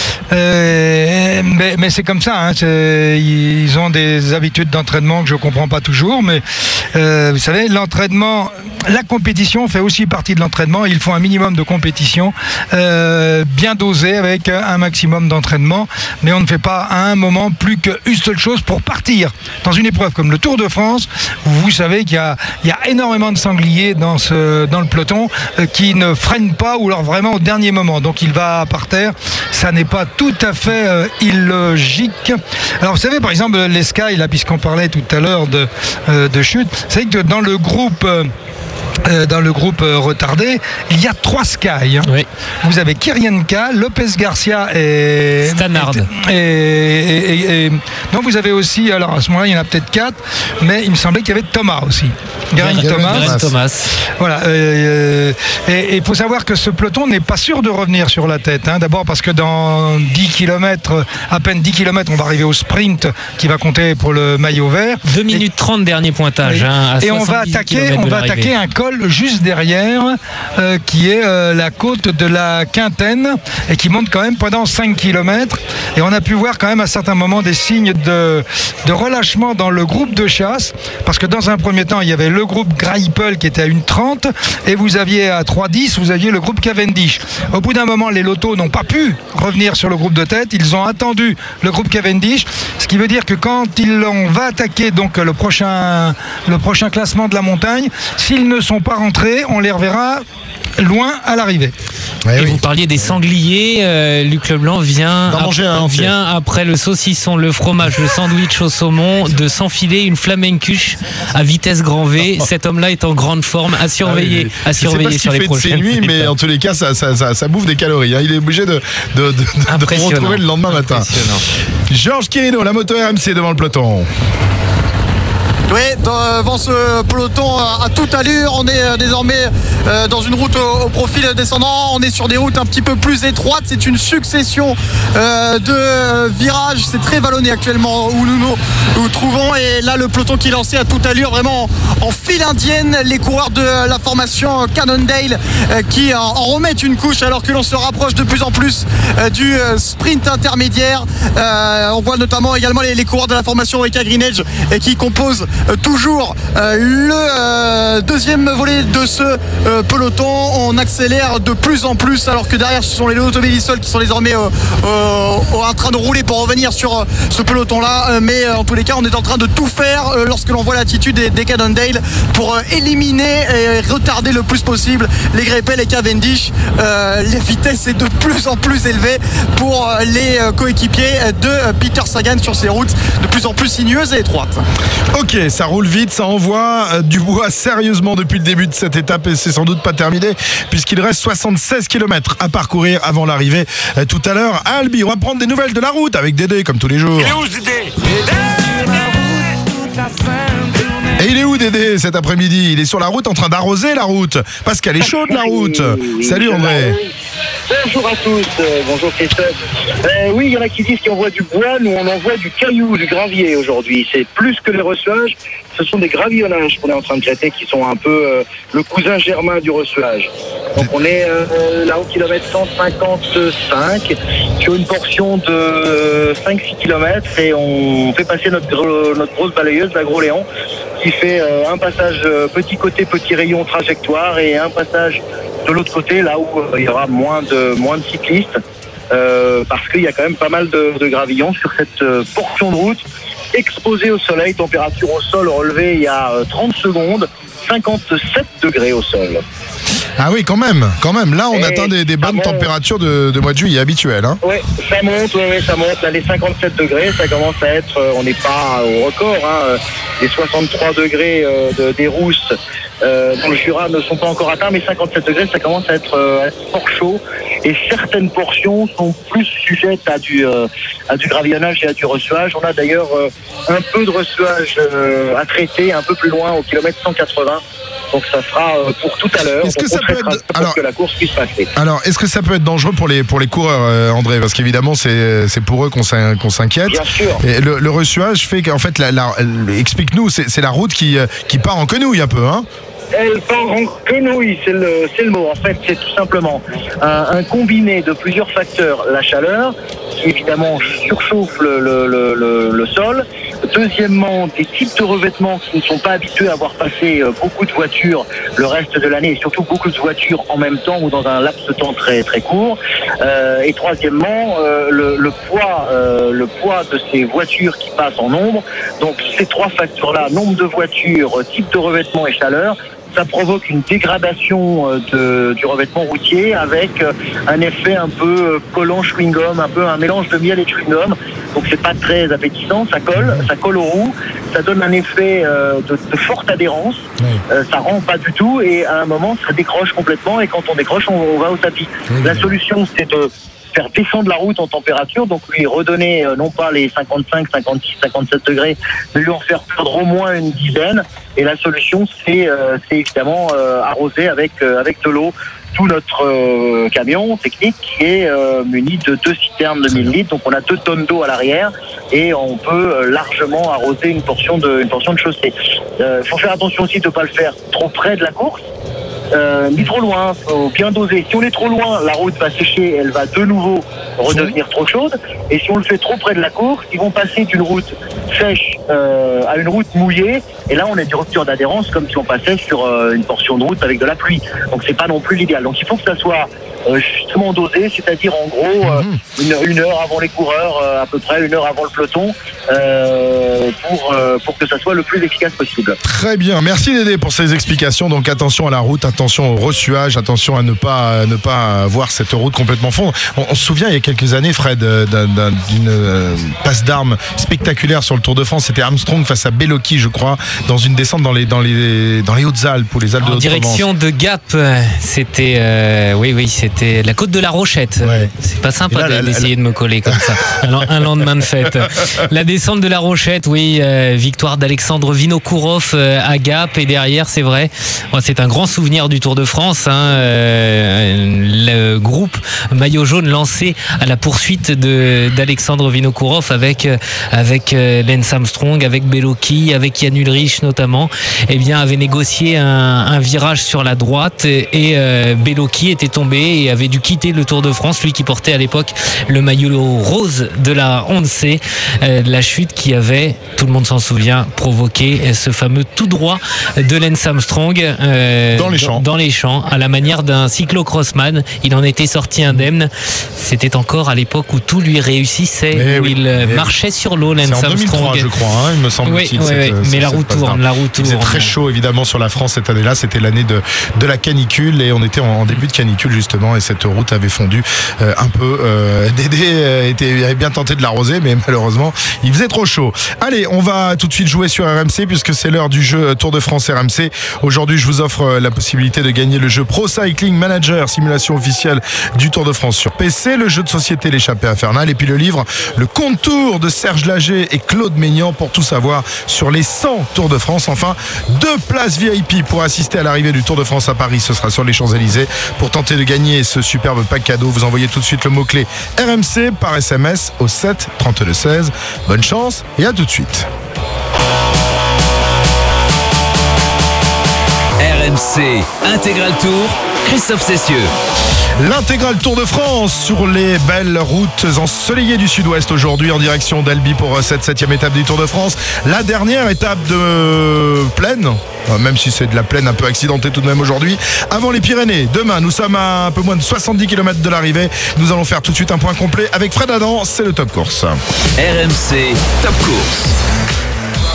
Mais c'est comme ça, hein, ils ont des habitudes d'entraînement que je ne comprends pas toujours, mais vous savez, l'entraînement, la compétition fait aussi partie de l'entraînement. Il faut un minimum de compétition bien dosé avec un maximum d'entraînement, mais on ne fait pas à un moment plus qu'une seule chose pour partir dans une épreuve comme le Tour de France, où vous savez qu'il y a énormément de sangliers dans le peloton qui ne freinent pas ou alors vraiment au dernier moment, donc il va par terre. Ça n'est pas tout à fait illogique. Alors vous savez par exemple les Sky, là, puisqu'on parlait tout à l'heure de chute, vous savez que dans le groupe retardé, il y a 3 Sky. Hein. Oui. Vous avez Kirienka, Lopez Garcia et Stannard. Et donc vous avez aussi, alors à ce moment-là, il y en a peut-être 4, mais il me semblait qu'il y avait Thomas aussi. Geraint Thomas. Voilà. Et il faut savoir que ce peloton n'est pas sûr de revenir sur la tête. Hein. D'abord parce que dans 10 km, à peine 10 km, on va arriver au sprint qui va compter pour le maillot vert. 2 minutes 30 dernier pointage. Hein, et on va attaquer un col juste derrière qui est la côte de la Quintaine et qui monte quand même pendant 5 km. Et on a pu voir quand même à certains moments des signes de relâchement dans le groupe de chasse, parce que dans un premier temps il y avait le groupe Greipel qui était à 1,30 et vous aviez à 3,10 vous aviez le groupe Cavendish. Au bout d'un moment les lotos n'ont pas pu revenir sur le groupe de tête, ils ont attendu le groupe Cavendish, ce qui veut dire que quand on va attaquer donc le prochain classement de la montagne, s'ils ne sont pas rentrés, on les reverra loin à l'arrivée. Et oui. Vous parliez des sangliers, Luc Leblanc vient après le saucisson, le fromage, le sandwich au saumon de s'enfiler une flamencuche à vitesse grand V. Cet homme-là est en grande forme, à surveiller sur les prochaines nuits, mais en tous les cas ça bouffe des calories. Hein. Il est obligé de retrouver le lendemain matin. Georges Quirino, la moto RMC devant le peloton. Oui, devant ce peloton à toute allure, on est désormais dans une route au profil descendant. On est sur des routes un petit peu plus étroites. C'est une succession de virages. C'est très vallonné actuellement où nous trouvons. Et là, le peloton qui est lancé à toute allure, vraiment en file indienne. Les coureurs de la formation Cannondale qui en remettent une couche alors que l'on se rapproche de plus en plus du sprint intermédiaire. On voit notamment également les coureurs de la formation Orica Green Edge qui composent toujours le deuxième volet de ce peloton. On accélère de plus en plus alors que derrière ce sont les automobilistes qui sont désormais en train de rouler pour revenir sur ce peloton là, mais en tous les cas on est en train de tout faire lorsque l'on voit l'attitude des Cannondale pour éliminer et retarder le plus possible les Greipel et Cavendish. Les vitesses est de plus en plus élevée pour les coéquipiers de Peter Sagan sur ces routes de plus en plus sinueuses et étroites. Ok, ça roule vite, ça envoie du bois sérieusement depuis le début de cette étape et c'est sans doute pas terminé puisqu'il reste 76 km à parcourir avant l'arrivée tout à l'heure à Albi. On va prendre des nouvelles de la route avec Dédé comme tous les jours. Il est où Dédé ? Et il est où Dédé cet après-midi ? Il est sur la route en train d'arroser la route parce qu'elle est chaude la route. Salut André. Bonjour à tous, bonjour Christophe. Oui, il y en a qui disent qu'on envoie du bois, nous on envoie du caillou, du gravier aujourd'hui. C'est plus que les reçuages, ce sont des gravillonnages qu'on est en train de traiter qui sont un peu le cousin germain du reçuage. Donc on est là au kilomètre 155 sur une portion de 5-6 km et on fait passer notre grosse balayeuse, la Gros Léon, qui fait un passage petit côté, petit rayon trajectoire et un passage de l'autre côté là où il y aura moins de cyclistes parce qu'il y a quand même pas mal de gravillons sur cette portion de route exposée au soleil, température au sol relevée il y a 30 secondes, 57 degrés au sol. Ah oui, quand même. Là, on atteint des bonnes températures de mois de juillet habituelles. Hein. Oui, ça monte. Là, les 57 degrés, ça commence à être, on n'est pas au record. Les 63 degrés des Rousses dans le Jura ne sont pas encore atteints, mais 57 degrés, ça commence à être fort chaud. Et certaines portions sont plus sujettes à du gravillonnage et à du ressuage. On a d'ailleurs un peu de ressuage à traiter un peu plus loin, au kilomètre 180. Donc ça sera pour tout à l'heure. Est-ce que ça peut être que la course puisse passer. Alors, est-ce que ça peut être dangereux pour les coureurs, André? Parce qu'évidemment, c'est pour eux qu'on s'inquiète. Bien sûr. Et le ressuage fait qu'en fait, explique-nous, c'est la route qui part en quenouille un peu, hein? Elle part en quenouille, c'est le mot. En fait, c'est tout simplement un combiné de plusieurs facteurs. La chaleur, qui évidemment surchauffe le sol. Deuxièmement, des types de revêtements qui ne sont pas habitués à avoir passé beaucoup de voitures le reste de l'année, et surtout beaucoup de voitures en même temps ou dans un laps de temps très très court. Et troisièmement, le poids de ces voitures qui passent en nombre. Donc ces trois facteurs-là, nombre de voitures, type de revêtement et chaleur, ça provoque une dégradation du revêtement routier avec un effet un peu collant chewing-gum, un peu un mélange de miel et de chewing-gum. Donc c'est pas très appétissant, ça colle aux roues, ça donne un effet de forte adhérence, ça rend pas du tout et à un moment ça décroche complètement et quand on décroche on va au tapis. La solution c'est de faire descendre la route en température, donc lui redonner non pas les 55, 56, 57 degrés, mais lui en faire perdre au moins une dizaine. Et la solution, c'est évidemment arroser avec de l'eau tout notre camion technique qui est muni de 2 citernes de 1000 litres. Donc on a 2 tonnes d'eau à l'arrière et on peut largement arroser une portion de chaussée. Faut faire attention aussi de ne pas le faire trop près de la course. Ni trop loin, faut bien doser. Si on est trop loin, la route va sécher, elle va de nouveau redevenir trop chaude. Et si on le fait trop près de la course, ils vont passer d'une route sèche à une route mouillée. Et là, on a des ruptures d'adhérence comme si on passait sur une portion de route avec de la pluie. Donc c'est pas non plus l'idéal. Donc il faut que ça soit justement dosé, c'est-à-dire en gros une heure avant les coureurs, à peu près 1 heure avant le peloton, pour que ça soit le plus efficace possible. Très bien, merci Dédé pour ces explications. Donc attention à la route, attention au ressuage, attention à ne pas voir cette route complètement fondre. On se souvient il y a quelques années, Fred, d'une passe d'armes spectaculaire sur le Tour de France. C'était Armstrong face à Bellocchi, je crois, dans une descente dans les Hautes-Alpes ou les Alpes de Haute-Provence. En direction de Gap, c'était c'était la côte de la Rochette. Ouais. C'est pas sympa d'essayer de me coller comme ça un lendemain de fête. La descente de la Rochette, oui, victoire d'Alexandre Vinokourov à Gap, et derrière, c'est vrai, c'est un grand souvenir du Tour de France, le groupe maillot jaune lancé à la poursuite d'Alexandre Vinokourov avec Lance Armstrong, avec Bellocchi, avec Jan Ullrich notamment, avait négocié un virage sur la droite et Bellocchi était tombé et avait dû quitter le Tour de France, lui qui portait à l'époque le maillot rose de la Once, la chute qui avait, tout le monde s'en souvient, provoqué ce fameux tout droit de Lance Armstrong dans les champs, à la manière d'un cyclo-crossman. Il en était sorti indemne. C'était encore à l'époque où tout lui réussissait, il marchait sur l'eau, Lance Armstrong. C'est en 2003, je crois, il me semble. Mais la roue tourne. Il faisait très chaud évidemment sur la France cette année-là. C'était l'année de la canicule et on était en début de canicule justement, et cette route avait fondu un peu. Dédé avait bien tenté de l'arroser, mais malheureusement il faisait trop chaud. Allez, on va tout de suite jouer sur RMC puisque c'est l'heure du jeu Tour de France RMC. Aujourd'hui, je vous offre la possibilité de gagner le jeu Pro Cycling Manager, simulation officielle du Tour de France sur PC, le jeu de société L'échappée infernale, et puis le livre Le Contour de Serge Lager et Claude Maignan pour tout savoir sur les 100 Tours de France. Enfin, 2 places VIP pour assister à l'arrivée du Tour de France à Paris. Ce sera sur les Champs-Élysées. Pour tenter de gagner ce superbe pack cadeau, vous envoyez tout de suite le mot-clé RMC par SMS au 7 32 16. Bonne chance et à tout de suite. RMC Intégral Tour, Christophe Cessieux. L'intégral Tour de France sur les belles routes ensoleillées du sud-ouest aujourd'hui en direction d'Albi pour cette 7e étape du Tour de France. La dernière étape de plaine, même si c'est de la plaine un peu accidentée tout de même aujourd'hui, avant les Pyrénées. Demain, nous sommes à un peu moins de 70 km de l'arrivée. Nous allons faire tout de suite un point complet avec Fred Adam, c'est le Top Course. RMC Top Course.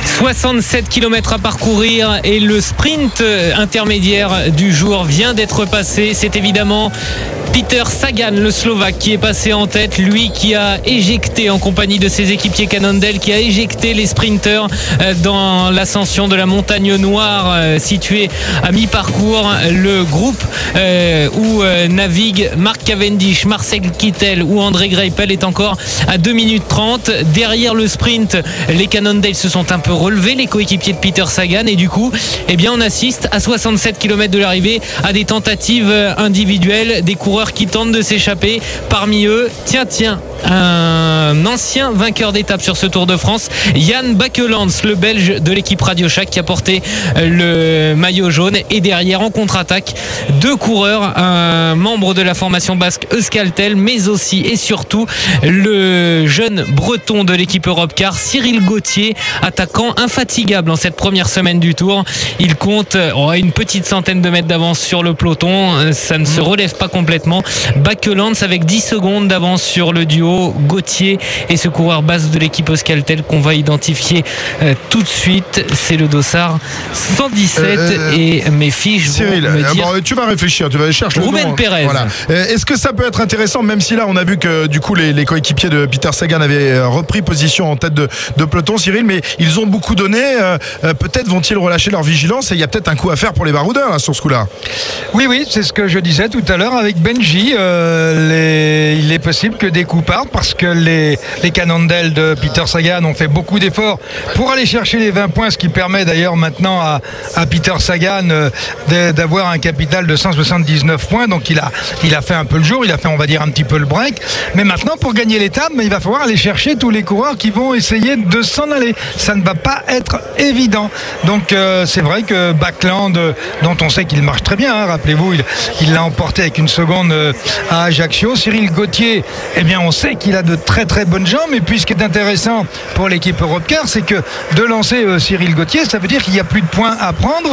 67 km à parcourir et le sprint intermédiaire du jour vient d'être passé. C'est évidemment Peter Sagan, le Slovaque, qui est passé en tête, lui qui a éjecté en compagnie de ses équipiers Cannondale, qui a éjecté les sprinters dans l'ascension de la montagne noire située à mi-parcours. Le groupe où navigue Mark Cavendish, Marcel Kittel ou André Greipel est encore à 2 minutes 30. Derrière le sprint, les Cannondale se sont un peu relevés, les coéquipiers de Peter Sagan, et du coup, eh bien, on assiste à 67 km de l'arrivée à des tentatives individuelles, des coureurs qui tentent de s'échapper. Parmi eux, tiens, un ancien vainqueur d'étape sur ce Tour de France, Jan Bakelands, le Belge de l'équipe Radio Shack, qui a porté le maillot jaune. Et derrière, en contre-attaque, 2 coureurs, un membre de la formation basque Euskaltel, mais aussi et surtout le jeune breton de l'équipe Europcar, Cyril Gauthier, attaquant infatigable en cette première semaine du Tour. Il compte une petite centaine de mètres d'avance sur le peloton. Ça ne se relève pas complètement. Bakelands avec 10 secondes d'avance sur le duo Gauthier et ce coureur basque de l'équipe Euskaltel qu'on va identifier tout de suite. C'est le dossard 117 et mes fiches Cyril, vont me dire... tu vas réfléchir, tu vas aller chercher le Ruben nom. Perez. Voilà. Est-ce que ça peut être intéressant, même si là on a vu que du coup les coéquipiers de Peter Sagan avaient repris position en tête de peloton, Cyril, mais ils ont beaucoup donné. Peut-être vont-ils relâcher leur vigilance et il y a peut-être un coup à faire pour les baroudeurs là, sur ce coup-là. Oui, c'est ce que je disais tout à l'heure avec Benji. Il est possible que des coups partent parce que les Cannondale de Peter Sagan ont fait beaucoup d'efforts pour aller chercher les 20 points, ce qui permet d'ailleurs maintenant à Peter Sagan d'avoir un capital de 179 points. Donc il a fait un peu le jour, il a fait, on va dire, un petit peu le break. Mais maintenant, pour gagner l'étape, il va falloir aller chercher tous les coureurs qui vont essayer de s'en aller. Ça ne va pas être évident. Donc c'est vrai que Bakelands, dont on sait qu'il marche très bien, rappelez-vous, il l'a emporté avec une seconde à Ajaccio. Cyril Gauthier, eh bien on sait qu'il a de très très bonnes jambes, et puis ce qui est intéressant pour l'équipe Europcar, c'est que de lancer Cyril Gauthier, ça veut dire qu'il n'y a plus de points à prendre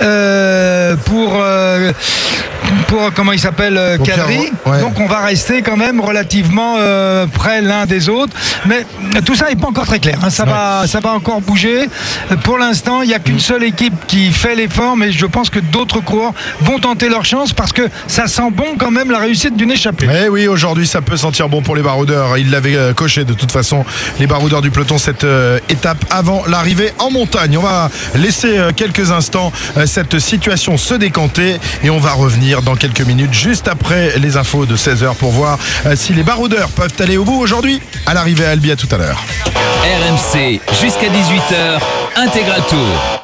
pour comment il s'appelle, Kadri. Ouais. Donc on va rester quand même relativement près l'un des autres, mais tout ça n'est pas encore très clair, ça va encore bouger. Pour l'instant, il n'y a qu'une seule équipe qui fait l'effort, mais je pense que d'autres coureurs vont tenter leur chance parce que ça sent bon quand même la réussite d'une échappée. Mais oui, aujourd'hui ça peut sentir bon pour les baroudeurs. Ils l'avaient coché de toute façon, les baroudeurs du peloton, cette étape avant l'arrivée en montagne. On va laisser quelques instants cette situation se décanter et on va revenir dans quelques minutes juste après les infos de 16h pour voir si les baroudeurs peuvent aller au bout aujourd'hui à l'arrivée à Albi. À tout à l'heure. RMC jusqu'à 18h, Intégral Tour.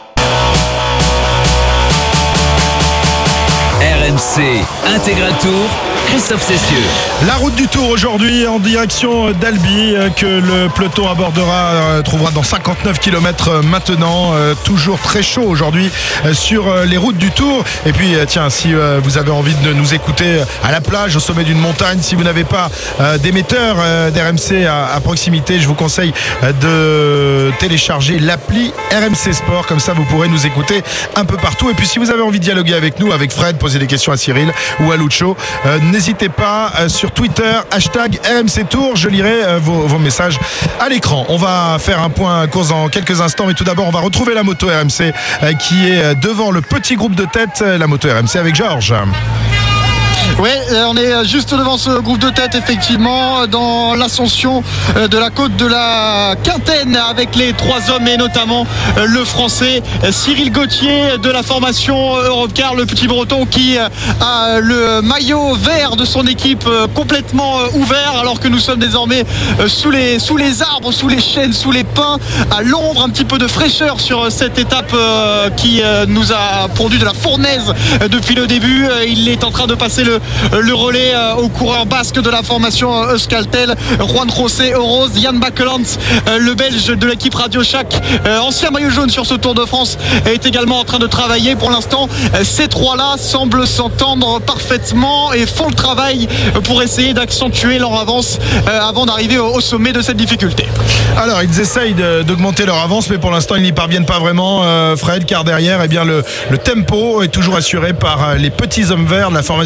RMC Intégral Tour, Christophe Cessieux. La route du Tour aujourd'hui en direction d'Albi que le peloton abordera, trouvera dans 59 km maintenant. Toujours très chaud aujourd'hui sur les routes du Tour. Et puis tiens, si vous avez envie de nous écouter à la plage, au sommet d'une montagne, si vous n'avez pas d'émetteur d'RMC à proximité, je vous conseille de télécharger l'appli RMC Sport. Comme ça vous pourrez nous écouter un peu partout. Et puis si vous avez envie de dialoguer avec nous, avec Fred, poser des questions à Cyril ou à Lucho, n'hésitez pas sur Twitter, hashtag RMC Tour, je lirai vos messages à l'écran. On va faire un point course dans quelques instants, mais tout d'abord on va retrouver la moto RMC qui est devant le petit groupe de tête, la moto RMC avec Georges. Oui, on est juste devant ce groupe de tête, effectivement, dans l'ascension de la côte de la Quintaine avec les 3 hommes et notamment le français Cyril Gauthier de la formation Europcar, le petit breton qui a le maillot vert de son équipe complètement ouvert, alors que nous sommes désormais sous les arbres, sous les chênes, sous les pins, à l'ombre, un petit peu de fraîcheur sur cette étape qui nous a pondu de la fournaise depuis le début. Il est en train de passer le relais aux coureurs basques de la formation Euskaltel, Juan José Oroz, Jan Bakelands, le belge de l'équipe Radio Shack, ancien maillot jaune sur ce Tour de France, est également en train de travailler. Pour l'instant, ces 3-là semblent s'entendre parfaitement et font le travail pour essayer d'accentuer leur avance avant d'arriver au sommet de cette difficulté. Alors ils essayent d'augmenter leur avance, mais pour l'instant ils n'y parviennent pas vraiment, Fred, car derrière le tempo est toujours assuré par les petits hommes verts de la formation Cannondale.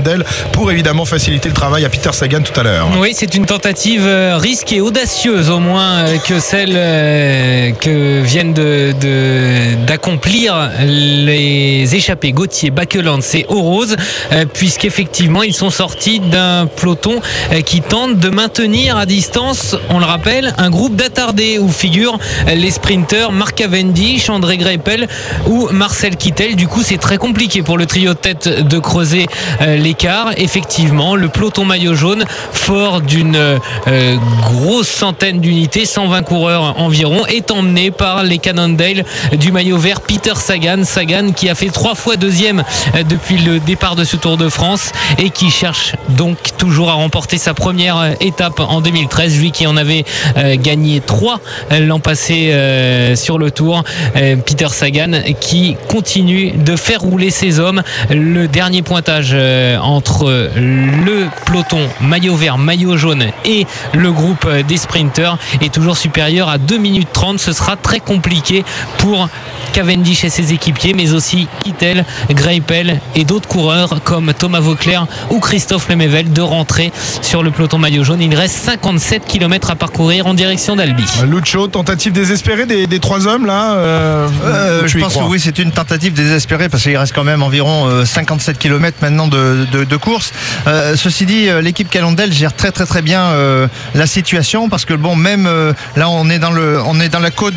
Cannondale pour évidemment faciliter le travail à Peter Sagan tout à l'heure. Oui, c'est une tentative risquée, audacieuse au moins que celle que viennent d'accomplir les échappés Gauthier, Bakelands et Orose, puisqu'effectivement ils sont sortis d'un peloton qui tente de maintenir à distance, on le rappelle, un groupe d'attardés où figurent les sprinteurs Mark Cavendish, André Greipel ou Marcel Kittel. Du coup, c'est très compliqué pour le trio de tête de creuser l'écart. Effectivement, le peloton maillot jaune, fort d'une grosse centaine d'unités, 120 coureurs environ, est emmené par les Cannondale du maillot vert Peter Sagan. Sagan qui a fait 3 fois deuxième depuis le départ de ce Tour de France et qui cherche donc toujours à remporter sa première étape en 2013, lui qui en avait gagné 3 l'an passé sur le Tour. Peter Sagan qui continue de faire rouler ses hommes. Le dernier pointage entre le peloton maillot vert, maillot jaune et le groupe des sprinteurs est toujours supérieur à 2 minutes 30. Ce sera très compliqué pour Cavendish et ses équipiers, mais aussi Kittel, Greipel et d'autres coureurs comme Thomas Voeckler ou Christophe Lemaivel de rentrer sur le peloton maillot jaune. Il reste 57 km à parcourir en direction d'Albi. Lucho, tentative désespérée des 3 hommes là je pense que oui, c'est une tentative désespérée parce qu'il reste quand même environ 57 km maintenant de course. Ceci dit, l'équipe Cannondale gère très très très bien la situation parce que bon, même là on est dans la côte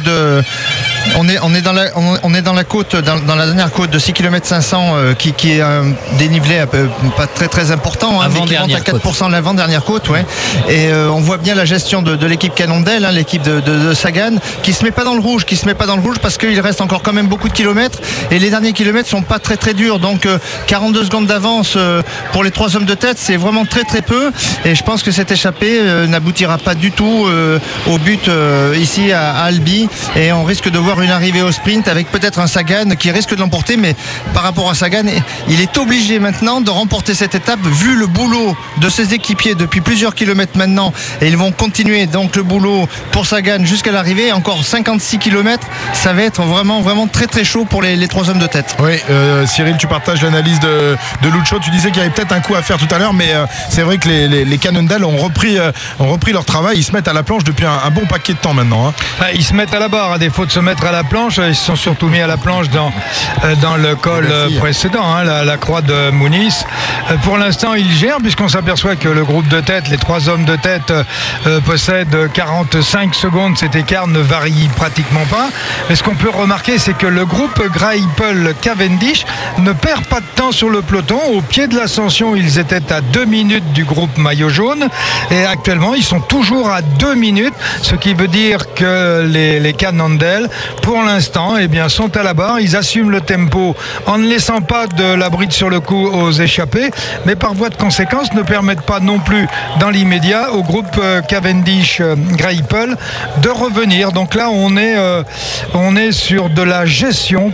dans la dernière côte de 6 km 500 qui est un dénivelé pas très très important, mais qui monte à 4% l'avant-dernière côte, ouais. Et on voit bien la gestion de l'équipe Cannondale, l'équipe de Sagan, qui se met pas dans le rouge parce qu'il reste encore quand même beaucoup de kilomètres et les derniers kilomètres sont pas très très durs, donc 42 secondes d'avance pour les 3 hommes de tête, c'est vraiment très très peu, et je pense que cette échappée n'aboutira pas du tout au but ici à Albi, et on risque de voir une arrivée au sprint avec peut-être un Sagan qui risque de l'emporter, mais par rapport à Sagan, il est obligé maintenant de remporter cette étape vu le boulot de ses équipiers depuis plusieurs kilomètres maintenant, et ils vont continuer donc le boulot pour Sagan jusqu'à l'arrivée, encore 56 km, ça va être vraiment très très chaud pour les 3 hommes de tête. Oui, Cyril, tu partages l'analyse de Lucho. Tu disais qu'il y avait peut-être un coup à faire tout à l'heure, mais c'est vrai que les Cannondale ont repris leur travail. Ils se mettent à la planche depuis un bon paquet de temps maintenant. Ils se mettent à la barre, à défaut de se mettre à la planche. Ils se sont surtout mis à la planche dans le col précédent, la croix de Muniz. Pour l'instant, ils gèrent, puisqu'on s'aperçoit que le groupe de tête, les 3 hommes de tête, possèdent 45 secondes. Cet écart ne varie pratiquement pas. Mais ce qu'on peut remarquer, c'est que le groupe Greipel-Cavendish ne perd pas de temps sur le peloton. Au pied de l'ascension, ils étaient à 2 minutes du groupe maillot jaune. Et actuellement, ils sont toujours à 2 minutes. Ce qui veut dire que les Cannondale, pour l'instant, sont à la barre. Ils assument le tempo en ne laissant pas de la bride sur le cou aux échappés. Mais par voie de conséquence, ne permettent pas non plus, dans l'immédiat, au groupe Cavendish-Greipel de revenir. Donc là, on est sur de la gestion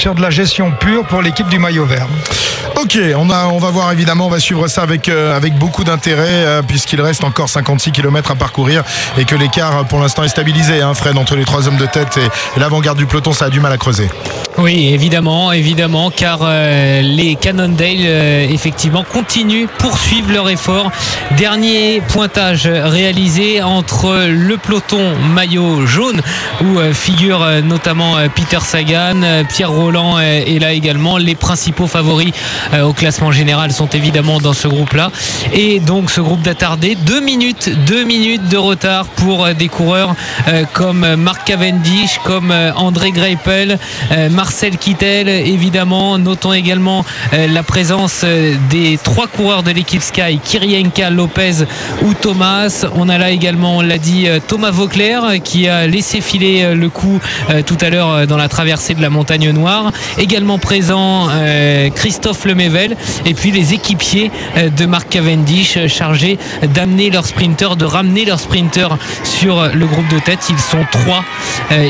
pure pour l'équipe du maillot vert. Ok, on va voir évidemment, on va suivre ça avec beaucoup d'intérêt puisqu'il reste encore 56 km à parcourir et que l'écart pour l'instant est stabilisé, Fred, entre les 3 hommes de tête et l'avant-garde du peloton, ça a du mal à creuser. Oui, évidemment, car les Cannondale effectivement poursuivent leur effort. Dernier pointage réalisé entre le peloton maillot jaune où figure notamment Peter Sagan, Pierre Rolland est là également. Les principaux favoris au classement général sont évidemment dans ce groupe-là. Et donc ce groupe d'attardés, 2 minutes de retard pour des coureurs comme Mark Cavendish, comme André Greipel, Marcel Kittel, évidemment. Notons également la présence des 3 coureurs de l'équipe Sky, Kirienka, Lopez ou Thomas. On a là également, on l'a dit, Thomas Voeckler qui a laissé filer le coup tout à l'heure dans la traversée de la Montagne Noire. Également présent Christophe Lemaivel, et puis les équipiers de Mark Cavendish chargés d'amener leurs sprinteurs, de ramener leurs sprinteurs sur le groupe de tête. Ils sont 3. Il y a là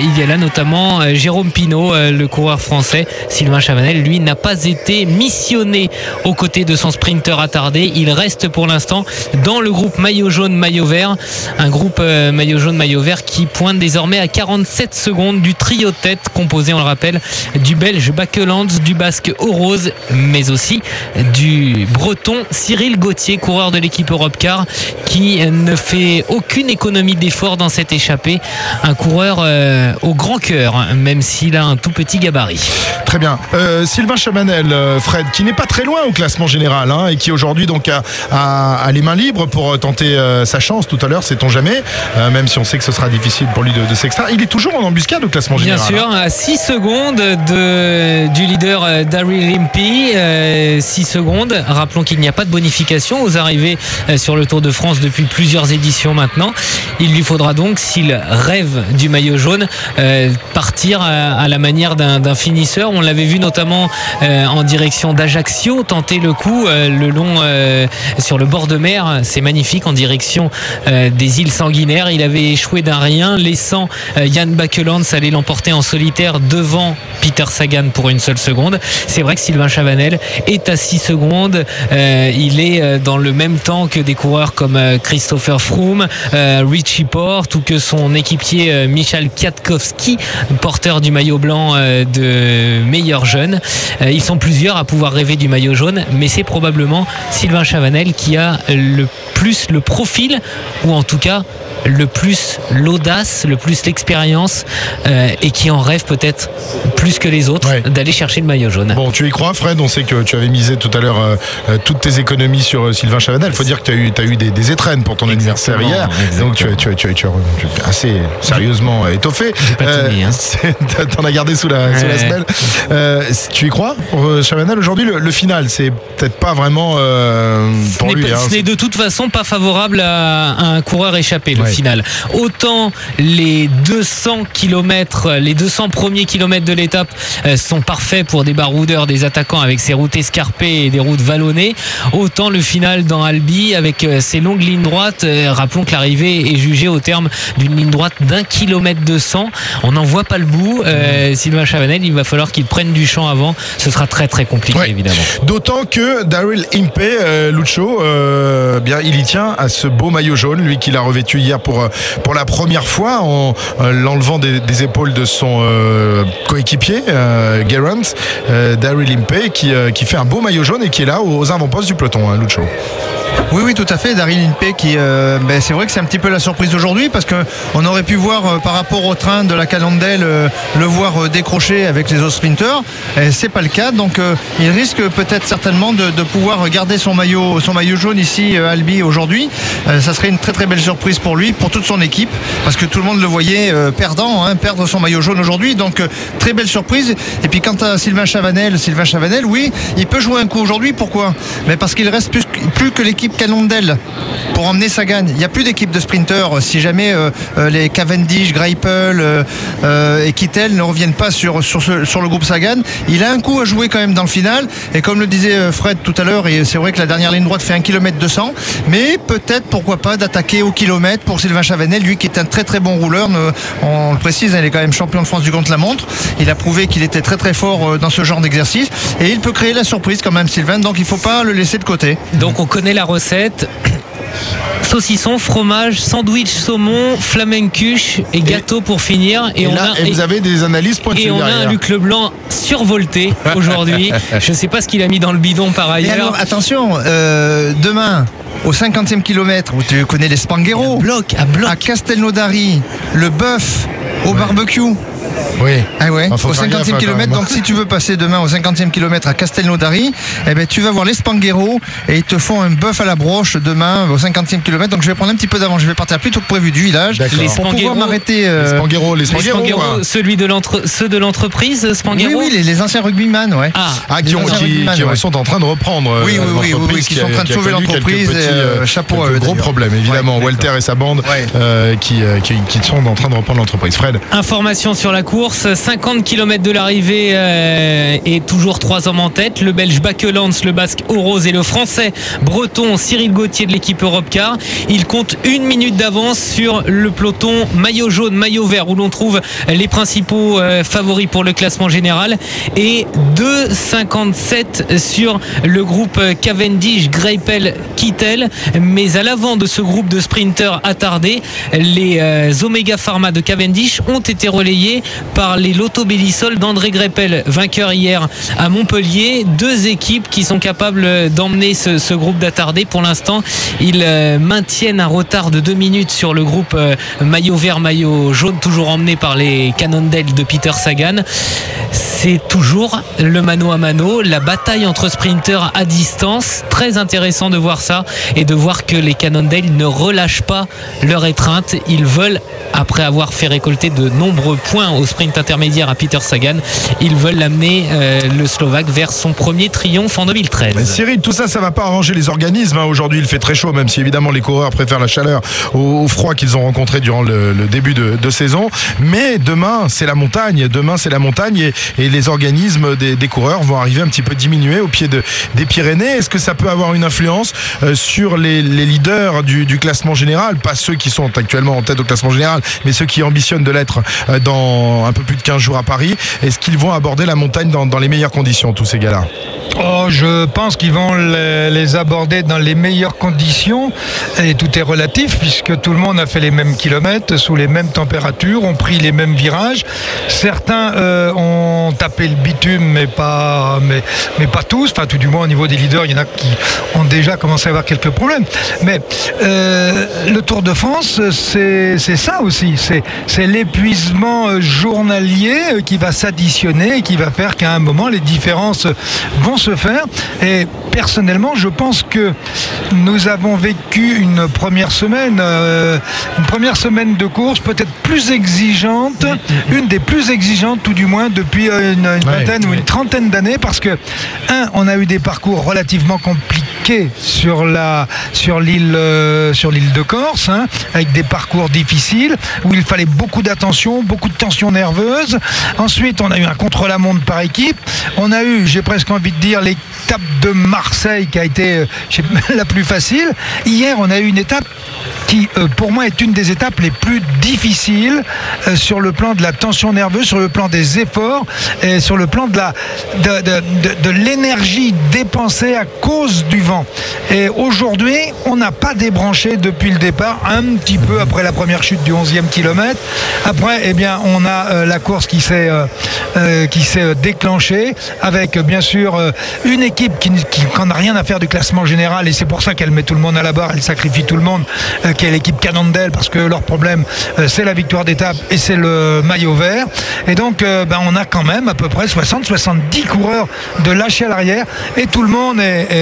notamment Jérôme Pinault, le coureur français. Sylvain Chavanel, lui, n'a pas été missionné aux côtés de son sprinter attardé. Il reste pour l'instant dans le groupe maillot jaune, maillot vert. Un groupe maillot jaune, maillot vert qui pointe désormais à 47 secondes du trio de tête composé, on le rappelle, du Belge Bakelands, du Basque Oroz, mais aussi du Breton Cyril Gauthier, coureur de l'équipe Europcar, qui ne fait aucune économie d'effort dans cette échappée. Un coureur au grand cœur, même s'il a un tout petit gabarit. Très bien. Sylvain Chavanel, Fred, qui n'est pas très loin au classement général, et qui aujourd'hui donc a les mains libres pour tenter sa chance tout à l'heure, sait-on jamais, même si on sait que ce sera difficile pour lui de s'extraire. Il est toujours en embuscade au classement général. Bien sûr, à 6 secondes du leader Daryl Impey. 6 secondes. Rappelons qu'il n'y a pas de bonification aux arrivées sur le Tour de France depuis plusieurs éditions maintenant. Il lui faudra donc, s'il rêve du maillot jaune, partir à la manière d'un finisseur. On l'avait vu notamment en direction d'Ajaccio, tenter le coup le long sur le bord de mer. C'est magnifique, en direction des îles Sanguinaires. Il avait échoué d'un rien, laissant Jan Bakelands aller l'emporter en solitaire devant Peter Sagan pour une seule seconde. C'est vrai que Sylvain Chavanel est à 6 secondes. Il est dans le même temps que des coureurs comme Christopher Froome, Richie Porte, ou que son équipier Michal Kwiatkowski, porteur du maillot blanc de meilleur jeune. Ils sont plusieurs à pouvoir rêver du maillot jaune, mais c'est probablement Sylvain Chavanel qui a le plus le profil, ou en tout cas le plus l'audace, le plus l'expérience, et qui en rêve peut-être plus que les autres d'aller chercher le maillot jaune. Bon, tu y crois, Fred? On sait que tu avais misé tout à l'heure toutes tes économies sur Sylvain Chavanel. Il faut dire que tu as eu des étreintes pour ton anniversaire hier. Donc tu as assez sérieusement étoffé. T'en as gardé sous la semelle. Tu y crois pour Chavanel aujourd'hui? Le final, c'est peut-être pas vraiment pour lui. Ce n'est de toute façon pas favorable à un coureur échappé, le final. Autant les 200 km, les 200 premiers kilomètres de l'étape sont parfaits pour des baroudeurs, des attaquants avec ses routes escarpées et des routes vallonnées, autant le final dans Albi avec ses longues lignes droites. Rappelons que l'arrivée est jugée au terme d'une ligne droite d'1 km 200. On n'en voit pas le bout. Sylvain Chavanel, il va falloir qu'il prenne du champ avant. Ce sera très très compliqué, évidemment. D'autant que Daryl Impey, Lucho, bien il y tient à ce beau maillot jaune, lui qui l'a revêtu hier pour la première fois en l'enlevant des épaules de son coéquipier Gerrans. Daryl Impey qui fait un beau maillot jaune et qui est là aux avant-postes du peloton, Lucho. Oui, tout à fait. Daryl Impey qui, c'est vrai que c'est un petit peu la surprise aujourd'hui, parce qu'on aurait pu voir par rapport au train de la Cannondale le voir décrocher avec les autres sprinteurs. C'est pas le cas, donc il risque peut-être certainement de pouvoir garder son maillot jaune ici à Albi aujourd'hui. Ça serait une très très belle surprise pour lui, pour toute son équipe, parce que tout le monde le voyait perdre son maillot jaune aujourd'hui, donc très belle surprise. Et puis quant à Sylvain Chavanel, oui, il peut jouer un coup aujourd'hui. Pourquoi? Mais parce qu'il reste plus que l'équipe Cannondale pour emmener Sagan. Il n'y a plus d'équipe de sprinteurs si jamais les Cavendish, Greipel et Kittel ne reviennent pas sur le groupe Sagan. Il a un coup à jouer quand même dans le final, et comme le disait Fred tout à l'heure, et c'est vrai que la dernière ligne droite fait 1 km 200, mais peut-être pourquoi pas d'attaquer au kilomètre pour Sylvain Chavanel, lui qui est un très très bon rouleur. On le précise, il est quand même champion de France du contre-la-montre. Il a prouvé qu'il était très très fort dans ce genre d'exercice, et il peut créer la surprise quand même, Sylvain, donc il ne faut pas le laisser de côté. Donc on connaît la recette. Saucisson, fromage, sandwich, saumon, flamencuche et gâteau pour finir. Et vous avez des analyses pointues. Et on a un Luc Leblanc survolté aujourd'hui. Je ne sais pas ce qu'il a mis dans le bidon par ailleurs. Et alors, attention, demain, au 50e kilomètre, où tu connais les Spanghero, à Castelnaudary, le bœuf au barbecue. Oui. Ah ouais. Au 50e kilomètre. Donc si tu veux passer demain au 50e kilomètre à Castelnaudary, tu vas voir les Spanghero et ils te font un bœuf à la broche demain au 50e kilomètre. Donc je vais prendre un petit peu d'avance. Je vais partir plus tôt que prévu du village pour pouvoir m'arrêter. Les Spanghero, ceux de l'entreprise Spanghero. Oui, les anciens rugbyman, ouais. Qui sont en train de reprendre. Oui, qui sont en train de sauver l'entreprise. Chapeau à eux. Gros problème, évidemment. Walter et sa bande qui sont en train de reprendre l'entreprise. Fred. Information sur la la course. 50 km de l'arrivée et toujours 3 hommes en tête. Le Belge Bakelans, le Basque Oroz et le Français breton Cyril Gauthier de l'équipe Europcar. Il compte 1 minute d'avance sur le peloton maillot jaune, maillot vert où l'on trouve les principaux favoris pour le classement général et 2,57 sur le groupe Cavendish, Greipel, Kittel. Mais à l'avant de ce groupe de sprinteurs attardés, les Omega Pharma de Cavendish ont été relayés par les Lotto Belisol d'André Greipel, vainqueur hier à Montpellier. 2 équipes qui sont capables d'emmener ce groupe d'attardés. Pour l'instant, ils maintiennent un retard de 2 minutes sur le groupe maillot vert, maillot jaune, toujours emmené par les Cannondale de Peter Sagan. C'est toujours le mano à mano, la bataille entre sprinteurs à distance. Très intéressant de voir ça et de voir que les Cannondale ne relâchent pas leur étreinte. Ils veulent, après avoir fait récolter de nombreux points au sprint intermédiaire à Peter Sagan, ils veulent amener le Slovaque vers son premier triomphe en 2013. Mais Cyril, tout ça va pas arranger les organismes. Aujourd'hui, il fait très chaud, même si évidemment les coureurs préfèrent la chaleur au froid qu'ils ont rencontré durant le début de saison. Mais demain, c'est la montagne. Et les organismes des coureurs vont arriver un petit peu diminués au pied des Pyrénées. Est-ce que ça peut avoir une influence sur les leaders du classement général? Pas ceux qui sont actuellement en tête au classement général, mais ceux qui ambitionnent de l'être dans un peu plus de 15 jours à Paris. Est-ce qu'ils vont aborder la montagne dans les meilleures conditions, tous ces gars-là? Je pense qu'ils vont les aborder dans les meilleures conditions et tout est relatif puisque tout le monde a fait les mêmes kilomètres sous les mêmes températures, ont pris les mêmes virages. Certains ont tapé le bitume mais pas tous, enfin tout du moins au niveau des leaders, il y en a qui ont déjà commencé à avoir quelques problèmes. Mais le Tour de France, c'est ça aussi, c'est l'épuisement journalier qui va s'additionner et qui va faire qu'à un moment les différences vont se faire. Et personnellement, je pense que nous avons vécu une première semaine de course peut-être plus exigeante, une des plus exigeantes tout du moins depuis une vingtaine ou une trentaine d'années, parce que on a eu des parcours relativement compliqués sur l'île de Corse, avec des parcours difficiles où il fallait beaucoup d'attention, beaucoup de tension nerveuse. Ensuite, on a eu un contre-la-montre par équipe. On a eu, j'ai presque envie de dire, l'étape de Marseille qui a été la plus facile. Hier, on a eu une étape qui, pour moi, est une des étapes les plus difficiles sur le plan de la tension nerveuse, sur le plan des efforts, et sur le plan de l'énergie dépensée à cause du vent. Et aujourd'hui, on n'a pas débranché depuis le départ, un petit peu après la première chute du 11e kilomètre. Après, eh bien, on a la course qui s'est déclenchée avec, bien sûr, une équipe qui n'en a rien à faire du classement général, et c'est pour ça qu'elle met tout le monde à la barre, elle sacrifie tout le monde, qui est l'équipe Cannondale, parce que leur problème, c'est la victoire d'étape et c'est le maillot vert. Et donc, on a quand même à peu près 60-70 coureurs de lâcher à l'arrière, et tout le monde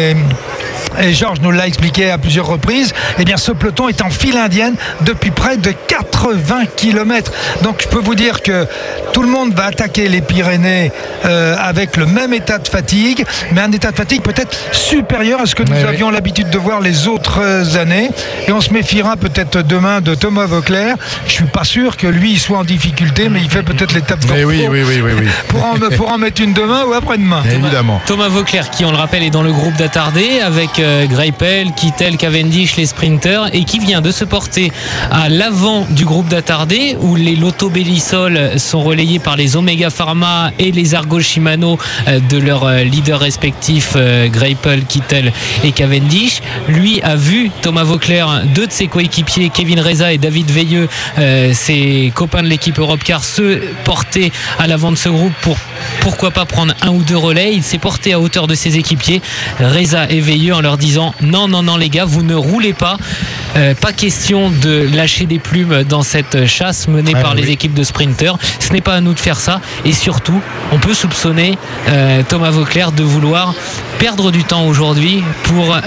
et Georges nous l'a expliqué à plusieurs reprises, eh bien ce peloton est en file indienne depuis près de 80 km. Donc je peux vous dire que tout le monde va attaquer les Pyrénées avec le même état de fatigue, mais un état de fatigue peut-être supérieur à ce que nous avions l'habitude de voir les autres années. Et on se méfiera peut-être demain de Thomas Voeckler. Je suis pas sûr que lui il soit en difficulté, mais il fait peut-être l'étape pour en mettre une demain ou après-demain. Évidemment. Thomas Voeckler, qui on le rappelle est dans le groupe d'attardés avec Greipel, Kittel, Cavendish, les sprinters, et qui vient de se porter à l'avant du groupe d'attardés où les Lotto Belisol sont relayés par les Omega Pharma et les Argo Shimano de leurs leaders respectifs, Greipel, Kittel et Cavendish. Lui a vu Thomas Voeckler, 2 de ses coéquipiers, Kevin Reza et David Veilleux, ses copains de l'équipe Europcar, se porter à l'avant de ce groupe pour pourquoi pas prendre 1 ou 2 relais. Il s'est porté à hauteur de ses équipiers, Reza et Veilleux, en leur disant non les gars, vous ne roulez pas, pas question de lâcher des plumes dans cette chasse menée par les équipes de sprinteurs, ce n'est pas à nous de faire ça. Et surtout, on peut soupçonner Thomas Voeckler de vouloir perdre du temps aujourd'hui pour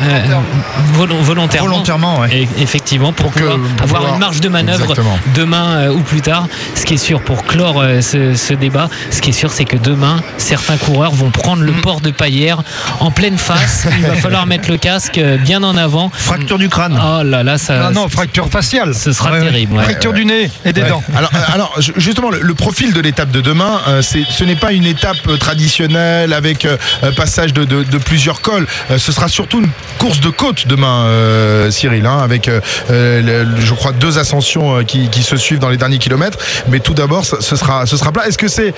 volontairement, ouais. Effectivement, pour avoir une marge de manœuvre demain ou plus tard. Ce qui est sûr, pour clore ce débat, ce qui est sûr, c'est que demain, certains coureurs vont prendre le port de Paillères en pleine face. Il va falloir mettre le casque bien en avant. Fracture du crâne. Oh là là, ça. Non, fracture faciale. Ce sera terrible. Ouais. Fracture du nez et des dents. Alors justement, le profil de l'étape de demain, ce n'est pas une étape traditionnelle avec passage de plusieurs cols. Ce sera surtout une course de côte demain, Cyril, avec je crois 2 ascensions qui se suivent dans les derniers kilomètres. Mais tout d'abord, ce sera plat. Est-ce que c'est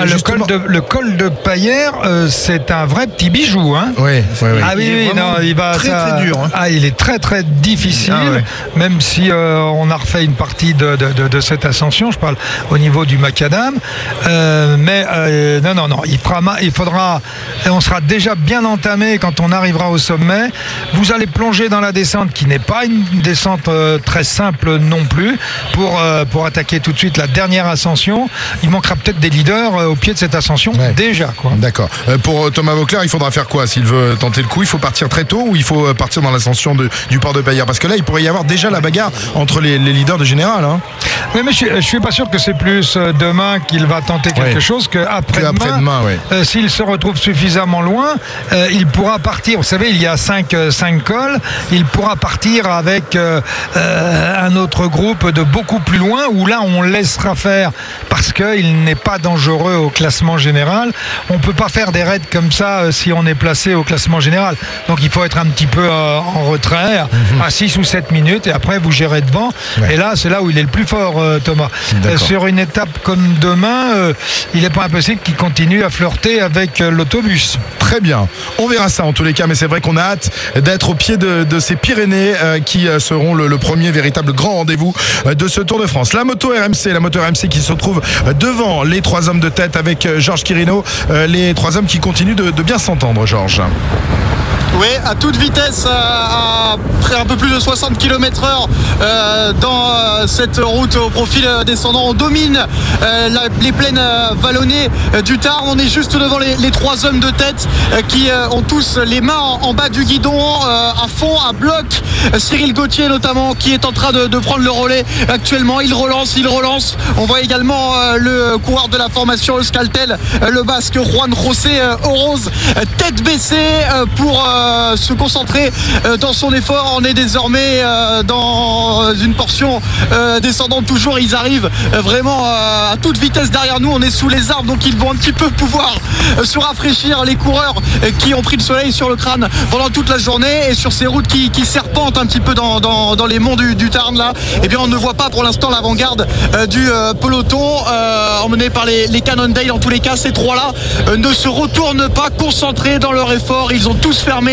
le col de Paillères, c'est un vrai petit bijou, hein. Oui. Ah oui, non, il va très dur. Hein. Ah, il est très très difficile. Même si on a refait une partie de cette ascension, je parle au niveau du macadam. Mais non, il faudra. Et on sera déjà bien entamé quand on arrivera au sommet. Vous allez plonger dans la descente, qui n'est pas une descente très simple non plus, pour attaquer tout de suite la dernière ascension. Il manquera peut-être des leaders au pied de cette ascension déjà, quoi. D'accord. Pour Thomas Vauclair, il faudra faire quoi s'il veut tenter le coup? Il faut partir très tôt ou il faut partir dans l'ascension du port de Paillères? Parce que là, il pourrait y avoir déjà la bagarre entre les leaders de général. Hein. Oui, mais je suis pas sûr que c'est plus demain qu'il va tenter quelque chose qu'après-demain. S'il se retrouve suffisamment loin, il pourra partir. Vous savez, il y a 5 cols. Il pourra partir avec un autre groupe de beaucoup plus loin, où là, on laissera faire parce qu'il n'est pas dangereux au classement général. On peut pas faire des raids comme ça si on est placé au classement général. Donc il faut être un petit peu en retrait, à 6 ou 7 minutes, et après vous gérez devant. Et là, c'est là où il est le plus fort, Thomas. Sur une étape comme demain, il n'est pas impossible qu'il continue à flirter avec l'autobus. Très bien. On verra ça en tous les cas, mais c'est vrai qu'on a hâte d'être au pied de ces Pyrénées qui seront le premier véritable grand rendez-vous de ce Tour de France. La moto RMC qui se retrouve devant les 3 hommes de tête avec Georges Quirino, les 3 hommes qui continuent de bien s'entendre, Georges. Oui, à toute vitesse, à un peu plus de 60 km/h dans cette route au profil descendant. On domine les plaines vallonnées du Tarn. On est juste devant les 3 hommes de tête qui ont tous les mains en bas du guidon, à fond, à bloc. Cyril Gauthier notamment, qui est en train de prendre le relais actuellement. Il relance. On voit également le coureur de la formation Euskaltel, le basque Juan José Oroz, tête baissée pour se concentrer dans son effort. On est désormais dans une portion descendante toujours. Ils arrivent vraiment à toute vitesse derrière nous. On est sous les arbres, donc ils vont un petit peu pouvoir se rafraîchir, les coureurs qui ont pris le soleil sur le crâne pendant toute la journée. Et sur ces routes qui serpentent un petit peu dans les monts du Tarn là, eh bien on ne voit pas pour l'instant l'avant-garde du peloton emmené par les Cannondale. En tous les cas, ces 3 là ne se retournent pas, concentrés dans leur effort. Ils ont tous fermé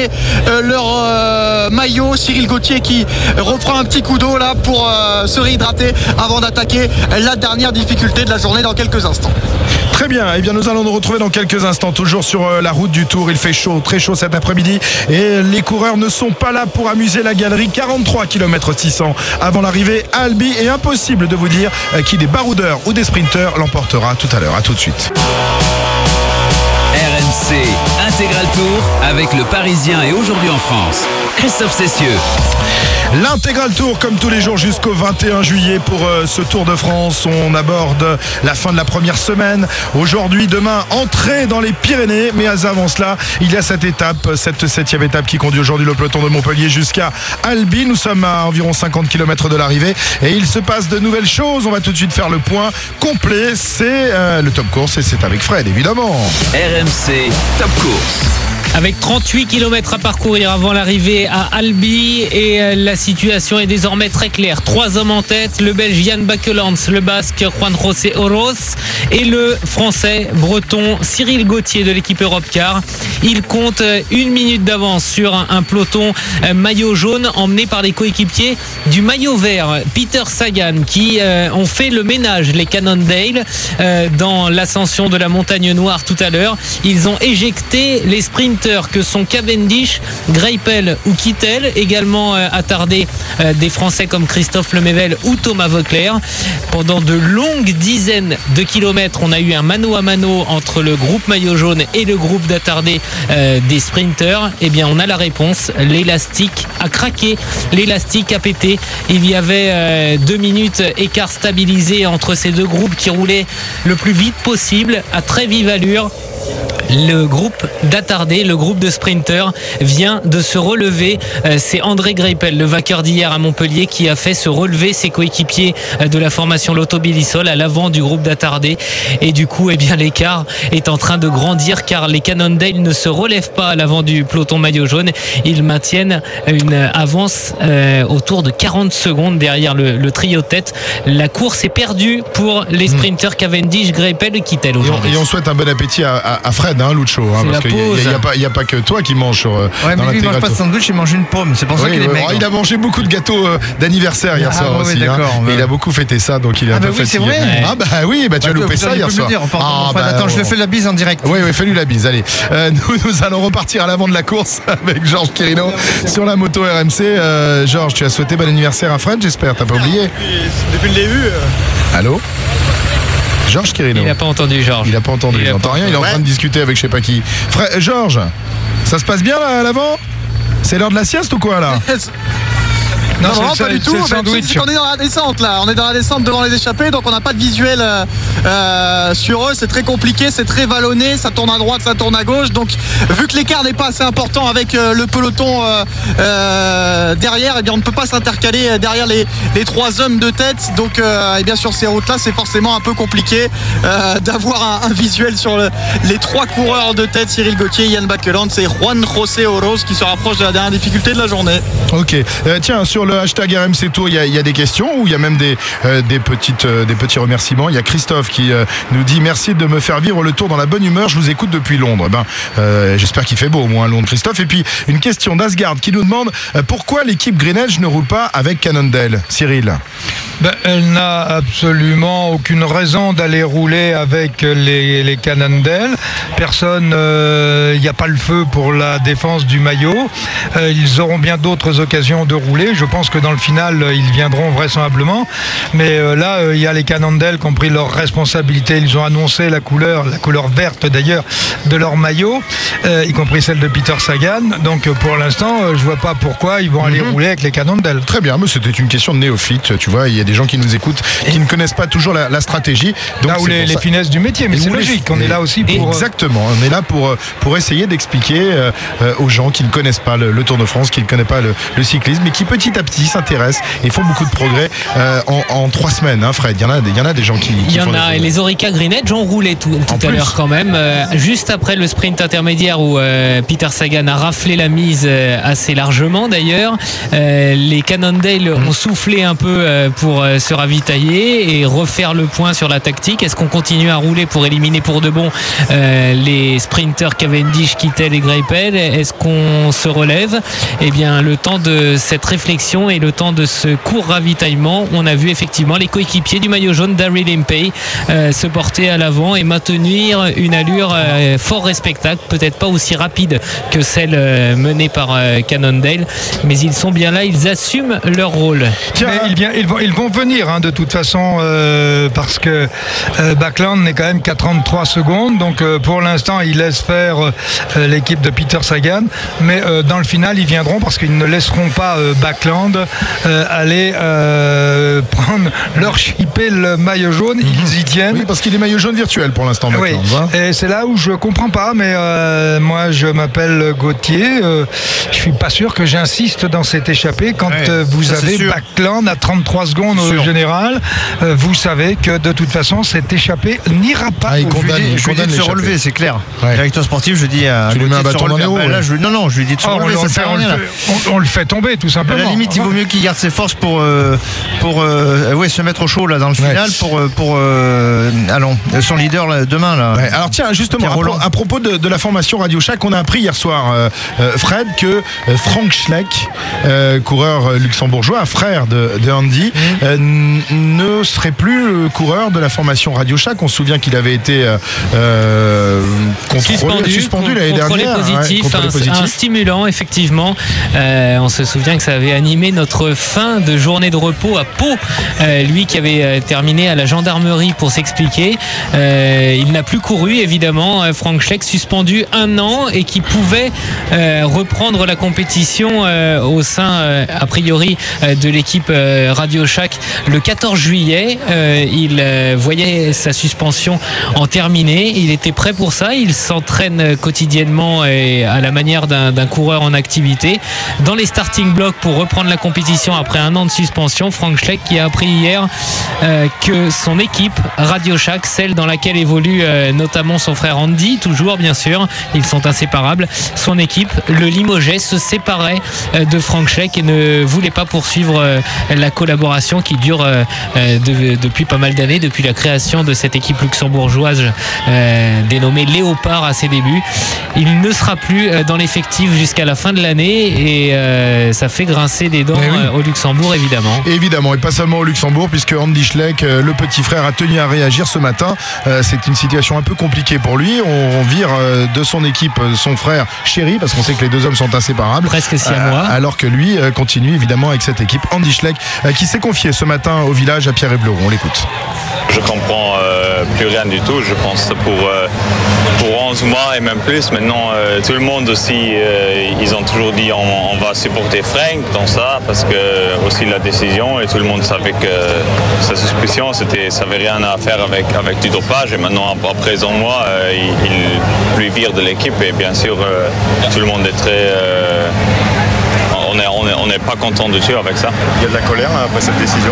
leur maillot. Cyril Gauthier qui reprend un petit coup d'eau là pour se réhydrater avant d'attaquer la dernière difficulté de la journée dans quelques instants. Très bien, eh bien nous allons nous retrouver dans quelques instants, toujours sur la route du Tour. Il fait chaud, très chaud cet après-midi, et les coureurs ne sont pas là pour amuser la galerie. 43 km 600 avant l'arrivée à Albi, et impossible de vous dire qui des baroudeurs ou des sprinteurs l'emportera tout à l'heure. À tout de suite. RMC Intégral Tour avec le Parisien et Aujourd'hui en France, Christophe Cessieux. L'Intégral Tour comme tous les jours jusqu'au 21 juillet pour ce Tour de France. On aborde la fin de la première semaine. Aujourd'hui, demain, entrée dans les Pyrénées. Mais avant cela, il y a cette 7e étape qui conduit aujourd'hui le peloton de Montpellier jusqu'à Albi. Nous sommes à environ 50 km de l'arrivée et il se passe de nouvelles choses. On va tout de suite faire le point complet. C'est le Top Course et c'est avec Fred, évidemment. RMC Top Course. Avec 38 km à parcourir avant l'arrivée à Albi, et la situation est désormais très claire. 3 hommes en tête, le Belge Jan Bakelands, le Basque Juan José Oroz et le Français breton Cyril Gauthier de l'équipe Europcar. Il compte 1 minute d'avance sur un peloton maillot jaune emmené par les coéquipiers du maillot vert, Peter Sagan, qui ont fait le ménage, les Cannondale, dans l'ascension de la Montagne Noire tout à l'heure. Ils ont éjecté les sprinters sprinters que sont Cavendish, Greipel ou Kittel, également attardés des Français comme Christophe Lemaivel ou Thomas Voeckler. Pendant de longues dizaines de kilomètres, on a eu un mano à mano entre le groupe maillot jaune et le groupe d'attardés des sprinters. Eh bien, on a la réponse. L'élastique a craqué, l'élastique a pété. Il y avait 2 minutes écart stabilisé entre ces deux groupes qui roulaient le plus vite possible à très vive allure. Le groupe d'attardés, le groupe de sprinters vient de se relever. C'est André Greipel, le vainqueur d'hier à Montpellier, qui a fait se relever ses coéquipiers de la formation Lotto Bilisol à l'avant du groupe d'attardés. Et du coup, eh bien, l'écart est en train de grandir car les Cannondale ne se relèvent pas à l'avant du peloton maillot jaune. Ils maintiennent une avance autour de 40 secondes derrière le trio tête. La course est perdue pour les sprinters Cavendish, Greipel et Kittel aujourd'hui. Et on souhaite un bon appétit à Fred, Lucho, parce qu'il n'y a pas que toi qui manges dans mais lui, il mange pas de sandwich, il mange une pomme. C'est pour ça qu'il est maigre. Il a mangé beaucoup de gâteaux d'anniversaire hier soir aussi. Et il a beaucoup fêté ça, donc il est un peu fatigué. C'est vrai. Ah bah oui, tu as loupé ça hier soir. Attends, je lui fais la bise en direct. Oui, fais-lui la bise, allez. Nous allons repartir à l'avant de la course avec Georges Quirino sur la moto RMC. Georges, tu as souhaité bon anniversaire à Fred, j'espère, t'as pas oublié? Depuis le début. Allô? Georges Quirino. Il n'a pas entendu, Georges. Il n'a pas entendu. Il n'entend rien. Il est en train de discuter avec je sais pas qui. Georges, ça se passe bien là à l'avant? C'est l'heure de la sieste ou quoi là? Non, pas du tout. On est dans la descente là. On est dans la descente devant les échappés, donc on n'a pas de visuel sur eux. C'est très compliqué, c'est très vallonné. Ça tourne à droite, ça tourne à gauche. Donc, vu que l'écart n'est pas assez important avec le peloton derrière, eh bien, on ne peut pas s'intercaler derrière les 3 hommes de tête. Donc, et bien sur ces routes-là, c'est forcément un peu compliqué d'avoir un visuel sur les 3 coureurs de tête. Cyril Gauthier, Yann Bakeland, c'est Juan José Oroz qui se rapproche de la dernière difficulté de la journée. Ok. Tiens, sur le hashtag RMC Tour, il y a des questions ou il y a même des petits remerciements. Il y a Christophe qui nous dit merci de me faire vivre le tour dans la bonne humeur. Je vous écoute depuis Londres. J'espère qu'il fait beau au moins à Londres, Christophe. Et puis une question d'Asgard qui nous demande pourquoi l'équipe Green Edge ne roule pas avec Cannondale. Cyril. Elle n'a absolument aucune raison d'aller rouler avec les Cannondale. Personne, il n'y a pas le feu pour la défense du maillot. Ils auront bien d'autres occasions de rouler. Je pense que dans le final, ils viendront vraisemblablement. Mais là, il y a les Cannondale qui ont pris leurs responsabilités. Ils ont annoncé la couleur verte d'ailleurs, de leur maillot, y compris celle de Peter Sagan. Donc pour l'instant, je ne vois pas pourquoi ils vont aller rouler avec les Cannondale. Très bien, mais c'était une question de néophyte. Tu vois, il y a des gens qui nous écoutent, qui ne connaissent pas toujours la stratégie. Donc là où les finesses du métier, mais c'est logique. On est là aussi pour... Exactement, on est là pour essayer d'expliquer aux gens qui ne connaissent pas le Tour de France, qui ne connaissent pas le cyclisme, mais qui petit à petit s'intéressent et font beaucoup de progrès en 3 semaines, hein, Fred. Il y en a des gens qui il y en a, et les Orica Green Edge ont roulé tout à l'heure quand même, juste après le sprint intermédiaire où Peter Sagan a raflé la mise assez largement d'ailleurs. Les Cannondale ont soufflé un peu pour se ravitailler et refaire le point sur la tactique. Est-ce qu'on continue à rouler pour éliminer pour de bon les sprinters Cavendish, Kittel et Greipel? Est-ce qu'on se relève? Eh bien, le temps de cette réflexion et le temps de ce court ravitaillement, on a vu effectivement les coéquipiers du maillot jaune Daryl Impey se porter à l'avant et maintenir une allure fort respectable, peut-être pas aussi rapide que celle menée par Cannondale, mais ils sont bien là, ils assument leur rôle. Tiens, ils vont venir de toute façon parce que Bakeland n'est quand même qu'à 33 secondes, donc pour l'instant ils laissent faire l'équipe de Peter Sagan, mais dans le final ils viendront parce qu'ils ne laisseront pas Bakeland aller prendre leur chipper le maillot jaune. Ils y tiennent. Oui, parce qu'il est maillot jaune virtuel pour l'instant. Oui. Et c'est là où je comprends pas, mais moi je m'appelle Gauthier, je suis pas sûr que j'insiste dans cette échappée quand vous avez Bakeland à 33 secondes au général. Vous savez que de toute façon cette échappée n'ira pas. Il condamne de se relever, c'est clair. Directeur sportif, je dis à tu lui mets un bâton dans les roues. Non, je lui dis de se relever. On le fait tomber tout simplement. À la limite, il vaut mieux qu'il garde ses forces pour se mettre au chaud là dans le final pour son leader là, demain là. Ouais, alors tiens, justement, à propos de la formation Radio Shack, on a appris hier soir, Fred, que Frank Schleck, coureur luxembourgeois, frère de Andy, ne serait plus coureur de la formation Radio Shack. On se souvient qu'il avait été suspendu l'année dernière. Un stimulant, effectivement. On se souvient que ça avait animé notre fin de journée de repos à Pau. Lui qui avait terminé à la gendarmerie pour s'expliquer. Il n'a plus couru, évidemment. Frank Schleck, suspendu 1 an et qui pouvait reprendre la compétition au sein, a priori, de l'équipe Radio Shack le 14 juillet. Il voyait sa suspension en terminée. Il était prêt pour ça. Il s'entraîne quotidiennement et à la manière d'un coureur en activité. Dans les starting blocks pour reprendre la compétition après 1 an de suspension, Frank Schleck qui a appris hier que son équipe Radio Shack, celle dans laquelle évolue notamment son frère Andy, toujours bien sûr, ils sont inséparables, son équipe, le Limoges, se séparait de Frank Schleck et ne voulait pas poursuivre la collaboration qui dure depuis pas mal d'années, depuis la création de cette équipe luxembourgeoise dénommée Léopard à ses débuts. Il ne sera plus dans l'effectif jusqu'à la fin de l'année et ça fait grincer des dents au Luxembourg, évidemment. Évidemment, et pas seulement au Luxembourg, puisque Andy Schleck, le petit frère, a tenu à réagir ce matin. C'est une situation un peu compliquée pour lui. On vire de son équipe son frère chéri, parce qu'on sait que les 2 hommes sont inséparables. Presque 6 mois. Alors que lui continue évidemment avec cette équipe. Andy Schleck, qui s'est confié ce matin au village à Pierre-et-Bleuron. On l'écoute. Je comprends plus rien du tout. Je pense pour 11 mois et même plus. Maintenant, tout le monde aussi, ils ont toujours dit on va supporter Frank dans ça, parce que aussi la décision, et tout le monde savait que sa suspicion, ça n'avait rien à faire avec du dopage. Et maintenant, après 11 mois, il lui vire de l'équipe. Et bien sûr, tout le monde est très... on n'est pas content du tout avec ça. Il y a de la colère après cette décision.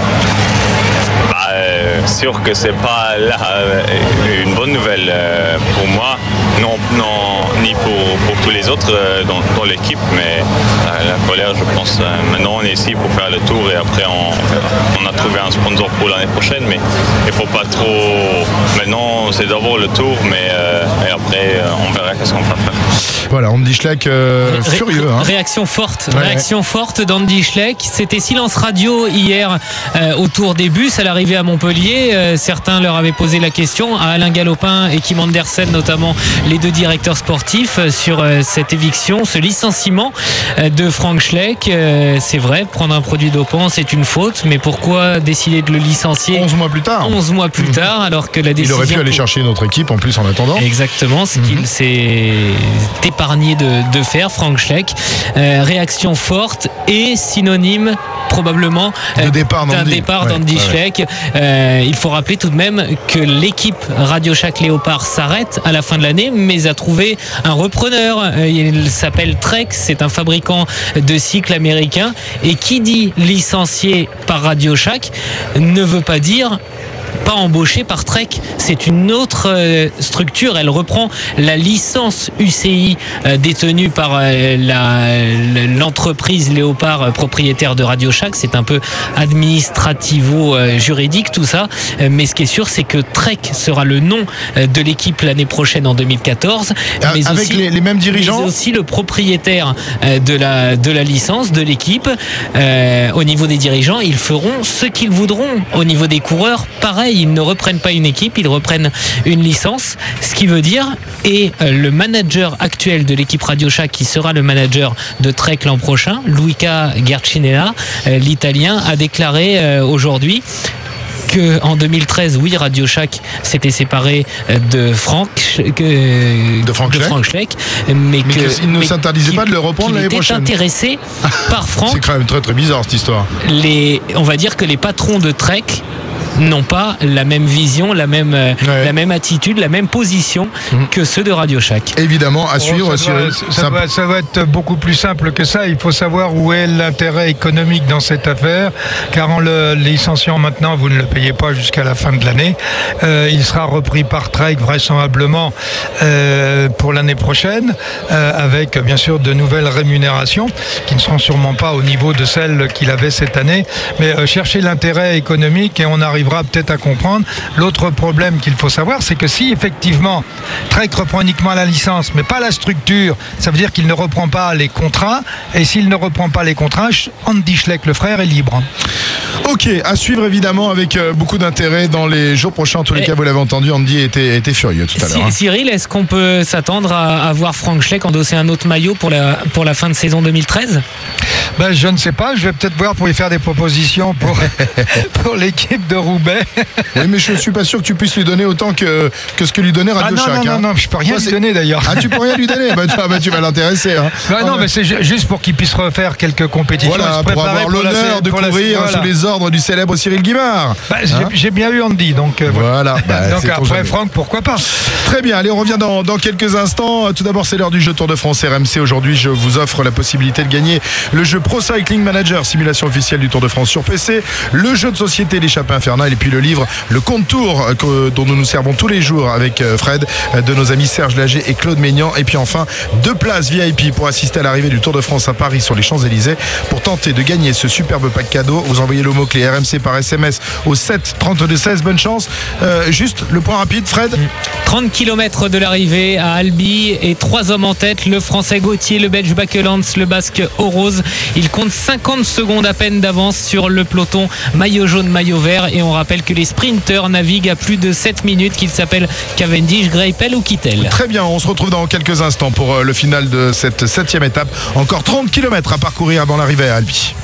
Sûr que c'est pas une bonne nouvelle pour moi, non, ni pour tous les autres dans l'équipe, mais la colère, je pense. Maintenant, on est ici pour faire le tour et après on a trouvé un sponsor pour l'année prochaine, mais il faut pas trop. Maintenant, c'est d'abord le tour, mais et après on verra qu'est-ce qu'on va faire. Voilà, Andy Schleck furieux. Réaction forte d'Andy Schleck. C'était silence radio hier autour des bus à l'arrivée à Montpellier. Certains leur avaient posé la question, à Alain Galopin et Kim Andersen notamment, les 2 directeurs sportifs, sur cette éviction, ce licenciement de Frank Schleck. C'est vrai, prendre un produit dopant, c'est une faute, mais pourquoi décider de le licencier 11 mois plus tard 11 mois plus tard, alors que la décision... Il aurait pu aller chercher une autre équipe en plus en attendant. Exactement, ce qu'il s'est épargné de faire, Frank Schleck. Réaction forte et synonyme probablement d'un départ d'Andy Schleck. Il faut rappeler tout de même que l'équipe Radio Shack Léopard s'arrête à la fin de l'année, mais a trouvé un repreneur. Il s'appelle Trek, c'est un fabricant de cycles américain, et qui dit licencié par Radio Shack ne veut pas dire pas embauché par Trek. C'est une autre structure. Elle reprend la licence UCI détenue par l'entreprise Léopard, propriétaire de Radio Shack. C'est un peu administrativo-juridique tout ça. Mais ce qui est sûr, c'est que Trek sera le nom de l'équipe l'année prochaine en 2014. Mais avec aussi, les mêmes dirigeants. Mais aussi le propriétaire de la licence, de l'équipe. Au niveau des dirigeants, ils feront ce qu'ils voudront. Au niveau des coureurs, pareil. Ils ne reprennent pas une équipe, ils reprennent une licence. Ce qui veut dire, et le manager actuel de l'équipe Radio Shack, qui sera le manager de Trek l'an prochain, Luca Guercinella, l'italien, a déclaré aujourd'hui qu'en 2013, oui, Radio Shack s'était séparé de Frank Schleck, mais qu'il ne s'interdisait pas de le reprendre l'année prochaine. Il était intéressé par Frank. C'est quand même très très bizarre cette histoire. On va dire que les patrons de Trek n'ont pas la même vision, la même attitude, la même position que ceux de Radio Shack. Évidemment, à suivre. Ça va être beaucoup plus simple que ça. Il faut savoir où est l'intérêt économique dans cette affaire, car en le licenciant maintenant, vous ne le payez pas jusqu'à la fin de l'année. Il sera repris par Trek vraisemblablement pour l'année prochaine, avec bien sûr de nouvelles rémunérations qui ne seront sûrement pas au niveau de celles qu'il avait cette année. Mais chercher l'intérêt économique et on arrivera peut-être à comprendre. L'autre problème qu'il faut savoir, c'est que si effectivement Trek reprend uniquement la licence mais pas la structure, ça veut dire qu'il ne reprend pas les contrats, et s'il ne reprend pas les contrats, Andy Schleck le frère est libre. Ok, à suivre évidemment avec beaucoup d'intérêt dans les jours prochains. En tous les cas, vous l'avez entendu, Andy était furieux tout à l'heure. Cyril, est-ce qu'on peut s'attendre à voir Frank Schleck endosser un autre maillot pour la fin de saison 2013 ? Je ne sais pas, je vais peut-être voir pour lui faire des propositions pour l'équipe de Roubaix. Oui, mais je ne suis pas sûr que tu puisses lui donner autant que ce que lui donnait Radio Shack. Non, je peux rien lui donner d'ailleurs. Ah, tu peux rien lui donner tu vas l'intéresser. Non, mais c'est juste pour qu'il puisse refaire quelques compétitions. Voilà, pour avoir l'honneur de courir sous les ordres du célèbre Cyril Guimard. J'ai bien eu Andy, donc voilà. Donc après Franck, pourquoi pas. Très bien, allez, on revient dans quelques instants. Tout d'abord, c'est l'heure du jeu Tour de France RMC. Aujourd'hui, je vous offre la possibilité de gagner le jeu Pro Cycling Manager, simulation officielle du Tour de France sur PC, le jeu de société L'échappée infernale, et puis le livre Le Compte Tour dont nous nous servons tous les jours avec Fred, de nos amis Serge Lager et Claude Maignan. Et puis enfin, 2 places VIP pour assister à l'arrivée du Tour de France à Paris sur les Champs-Élysées. Pour tenter de gagner ce superbe pack cadeau, vous envoyez le mot-clé RMC par SMS au 7 32 16. Bonne chance. Juste le point rapide, Fred. 30 km de l'arrivée à Albi et 3 hommes en tête, le Français Gauthier, le Belge Bakelands, le Basque Oroz. Il compte 50 secondes à peine d'avance sur le peloton maillot jaune, maillot vert, et on rappelle que les sprinteurs naviguent à plus de 7 minutes, qu'ils s'appellent Cavendish, Greipel ou Kittel. Très bien, on se retrouve dans quelques instants pour le final de cette 7e étape. Encore 30 km à parcourir avant l'arrivée à Albi.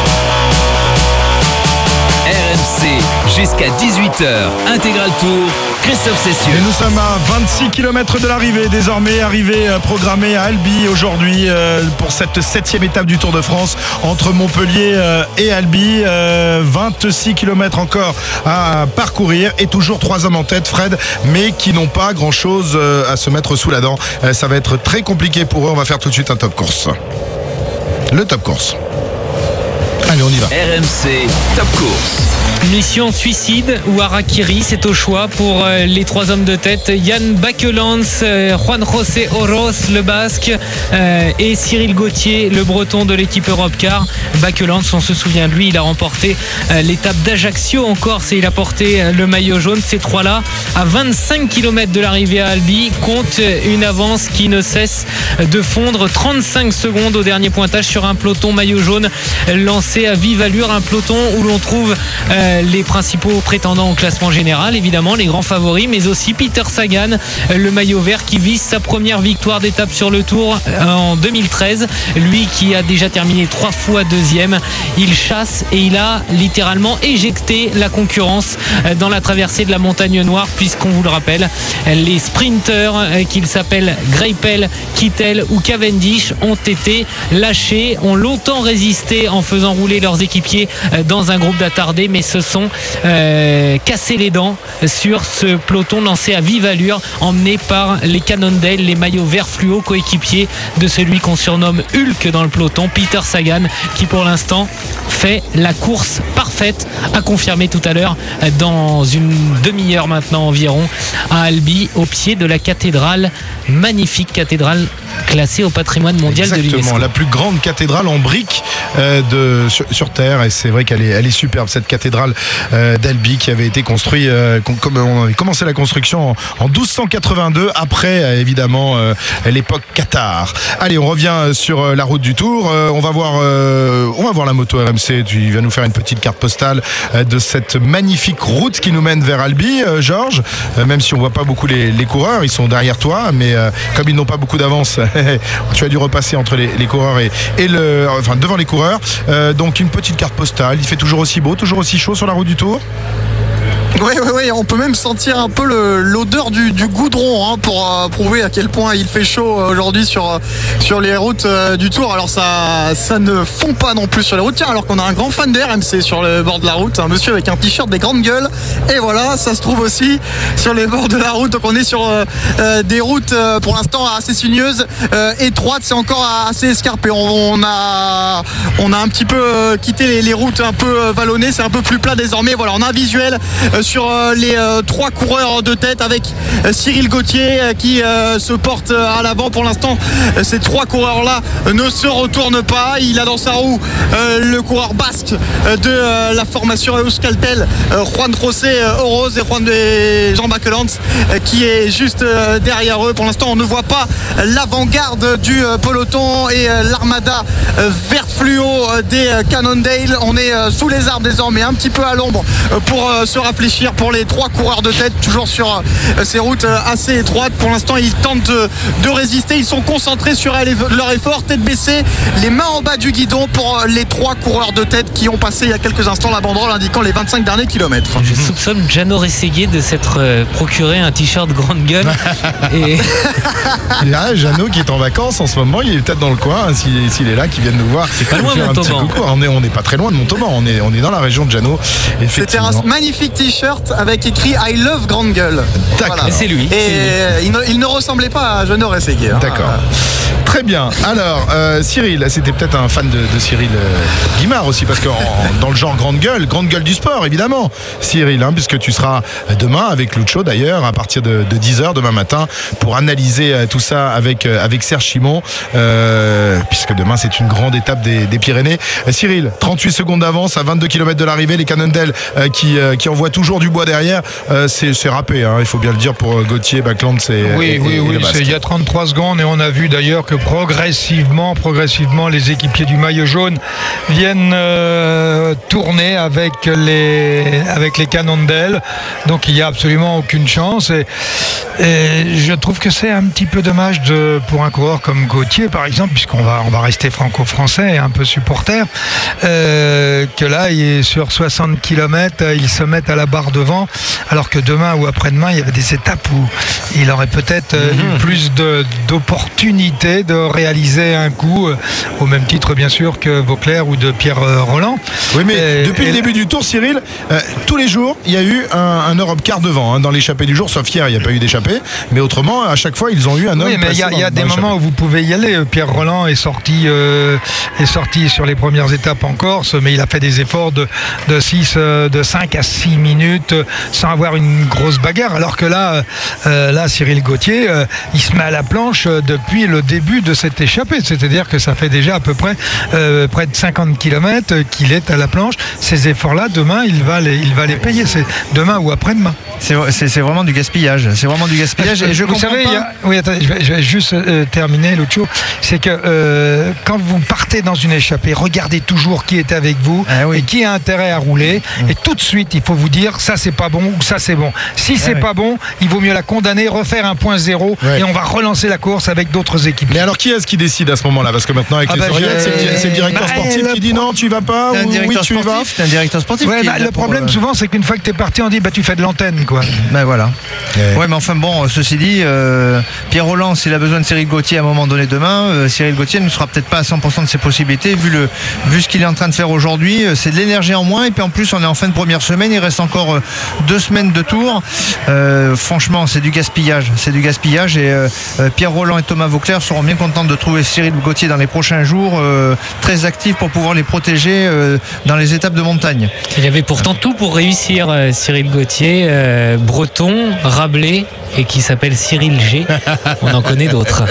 RMC jusqu'à 18h, Intégral Tour, Christophe Cessieux. Et nous sommes à 26 km de l'arrivée, désormais arrivée programmée à Albi aujourd'hui pour cette 7e étape du Tour de France entre Montpellier et Albi. 26 km encore à parcourir et toujours 3 hommes en tête, Fred, mais qui n'ont pas grand chose à se mettre sous la dent. Ça va être très compliqué pour eux. On va faire tout de suite un top course. Le top course. Allez, on y va. RMC Top Course. Mission suicide ou harakiri, c'est au choix pour les 3 hommes de tête. Jan Bakelands, Juan José Oroz, le Basque, et Cyril Gauthier, le Breton de l'équipe Europcar. Bakelands, on se souvient de lui, il a remporté l'étape d'Ajaccio en Corse et il a porté le maillot jaune. Ces 3-là, à 25 km de l'arrivée à Albi, comptent une avance qui ne cesse de fondre. 35 secondes au dernier pointage sur un peloton maillot jaune lancé à vive allure, un peloton où l'on trouve les principaux prétendants au classement général, évidemment les grands favoris, mais aussi Peter Sagan, le maillot vert, qui vise sa première victoire d'étape sur le Tour en 2013. Lui qui a déjà terminé 3 fois 2e, il chasse et il a littéralement éjecté la concurrence dans la traversée de la Montagne Noire, puisqu'on vous le rappelle, les sprinteurs qu'ils s'appellent Greipel, Kittel ou Cavendish ont été lâchés, ont longtemps résisté en faisant rouler leurs équipiers dans un groupe d'attardés, mais se sont cassés les dents sur ce peloton lancé à vive allure, emmené par les Cannondale, les maillots verts fluo, coéquipiers de celui qu'on surnomme Hulk dans le peloton, Peter Sagan, qui pour l'instant fait la course parfaite, à confirmer tout à l'heure dans une demi-heure maintenant environ à Albi, au pied de la cathédrale, magnifique cathédrale classée au patrimoine mondial de l'UNESCO. Exactement, la plus grande cathédrale en briques sur Terre, et c'est vrai qu'elle est superbe, cette cathédrale d'Albi qui avait été construite, on avait commencé la construction en 1282, après évidemment l'époque Qatar. Allez, on revient sur la route du Tour. On va voir la moto RMC. Tu vas nous faire une petite carte postale de cette magnifique route qui nous mène vers Albi, Georges. Même si on voit pas beaucoup les coureurs, ils sont derrière toi, mais comme ils n'ont pas beaucoup d'avance, tu as dû repasser entre les coureurs et devant les coureurs. Donc une petite carte postale. Il fait toujours aussi beau, toujours aussi chaud sur la route du Tour? Oui, on peut même sentir un peu l'odeur du goudron pour prouver à quel point il fait chaud aujourd'hui sur les routes du Tour. Alors ça ne fond pas non plus sur les routes. Tiens, alors qu'on a un grand fan de RMC sur le bord de la route, un monsieur avec un t-shirt des grandes gueules. Et voilà, ça se trouve aussi sur les bords de la route. Donc on est sur des routes pour l'instant assez sinueuses, étroites, c'est encore assez escarpé. On a un petit peu quitté les routes un peu vallonnées, c'est un peu plus plat désormais. Voilà, on a un visuel sur les 3 coureurs de tête avec Cyril Gauthier qui se porte à l'avant. Pour l'instant, ces 3 coureurs-là ne se retournent pas. Il a dans sa roue le coureur basque de la formation Euskaltel, Juan José Oroz et Jean Bakelands qui est juste derrière eux. Pour l'instant, on ne voit pas l'avant-garde du peloton et l'armada verte fluo des Cannondale. On est sous les arbres désormais, un petit peu à l'ombre pour se réfléchir pour les 3 coureurs de tête, toujours sur ces routes assez étroites. Pour l'instant, ils tentent de résister, ils sont concentrés sur leur effort, tête baissée, les mains en bas du guidon pour les 3 coureurs de tête qui ont passé il y a quelques instants la banderole indiquant les 25 derniers kilomètres. Je soupçonne Gianno Rességuier de s'être procuré un t-shirt grande gueule. Et... Jeannot qui est en vacances en ce moment, il est peut-être dans le coin, s'il est là, qui vient de nous voir. C'est pas loin, Montauban. On n'est pas très loin de Montauban, on est dans la région de Giannot. C'était un magnifique t-shirt avec écrit I love grande gueule. D'accord. Voilà. C'est lui. Et il ne ressemblait pas à Jeannot Rességuier. D'accord. Très bien. Alors, Cyril, c'était peut-être un fan de Cyril Guimard aussi, parce que dans le genre grande gueule du sport, évidemment, Cyril, puisque tu seras demain avec Lucho d'ailleurs, à partir de 10h demain matin, pour analyser tout ça avec Serge Chimon, puisque demain c'est une grande étape des Pyrénées. Cyril, 38 secondes d'avance à 22 km de l'arrivée, les Cannondale qui envoient toujours du bois derrière, c'est râpé, il faut bien le dire, pour Gauthier, Bakelands Oui, il y a 33 secondes et on a vu d'ailleurs que progressivement les équipiers du maillot jaune viennent tourner avec les Cannondale, donc il n'y a absolument aucune chance et je trouve que c'est un petit peu dommage pour un coureur comme Gauthier par exemple, puisqu'on va rester franco-français et un peu supporter, que là sur 60 km il se met à la barre devant, alors que demain ou après-demain il y avait des étapes où il aurait peut-être eu plus d'opportunités de réaliser un coup, au même titre bien sûr que Vauclair ou de Pierre Rolland. Oui, mais depuis le début du Tour, Cyril, tous les jours il y a eu un Europe car devant dans l'échappée du jour, sauf hier il n'y a pas eu d'échappée, mais autrement à chaque fois ils ont eu un homme. Oui, mais il y a des moments où vous pouvez y aller. Pierre Rolland est sorti sur les premières étapes en Corse, mais il a fait des efforts de 5 à 6 minutes sans avoir une grosse bagarre, alors que là Cyril Gauthier il se met à la planche depuis le début de cette échappée, c'est-à-dire que ça fait déjà à peu près près de 50 km qu'il est à la planche. Ces efforts-là, demain il va les payer, c'est demain ou après-demain. C'est vraiment du gaspillage. C'est vraiment du gaspillage. Et je vous savez, attendez, je vais juste terminer, Lucho. C'est que quand vous partez dans une échappée, regardez toujours qui est avec vous et qui a intérêt à rouler. Et tout de suite, il faut vous dire ça c'est pas bon ou ça c'est bon. Si c'est pas bon, il vaut mieux la condamner, refaire un point zéro et on va relancer la course avec d'autres équipes. Mais alors qui est-ce qui décide à ce moment-là? Parce que maintenant avec les oreillettes, c'est le directeur sportif qui dit non, tu vas pas, ou oui tu y vas. C'est un directeur sportif. Le problème souvent c'est qu'une fois que tu es parti, on dit tu fais de l'antenne quoi. Ben voilà. Ouais, mais enfin bon, ceci dit, Pierre Rolland, s'il a besoin de Cyril Gauthier à un moment donné demain, Cyril Gauthier ne sera peut-être pas à 100% de ses possibilités vu ce qu'il est en train de faire aujourd'hui. C'est de l'énergie en moins et puis en plus on est en fin de première semaine, il reste encore 2 semaines de tour. Franchement, c'est du gaspillage. Et Pierre Rolland et Thomas Vauclair seront bien contents de trouver Cyril Gauthier dans les prochains jours, très actifs pour pouvoir les protéger dans les étapes de montagne. Il avait pourtant tout pour réussir, Cyril Gauthier, breton, Rabelais et qui s'appelle Cyril G. On en connaît d'autres.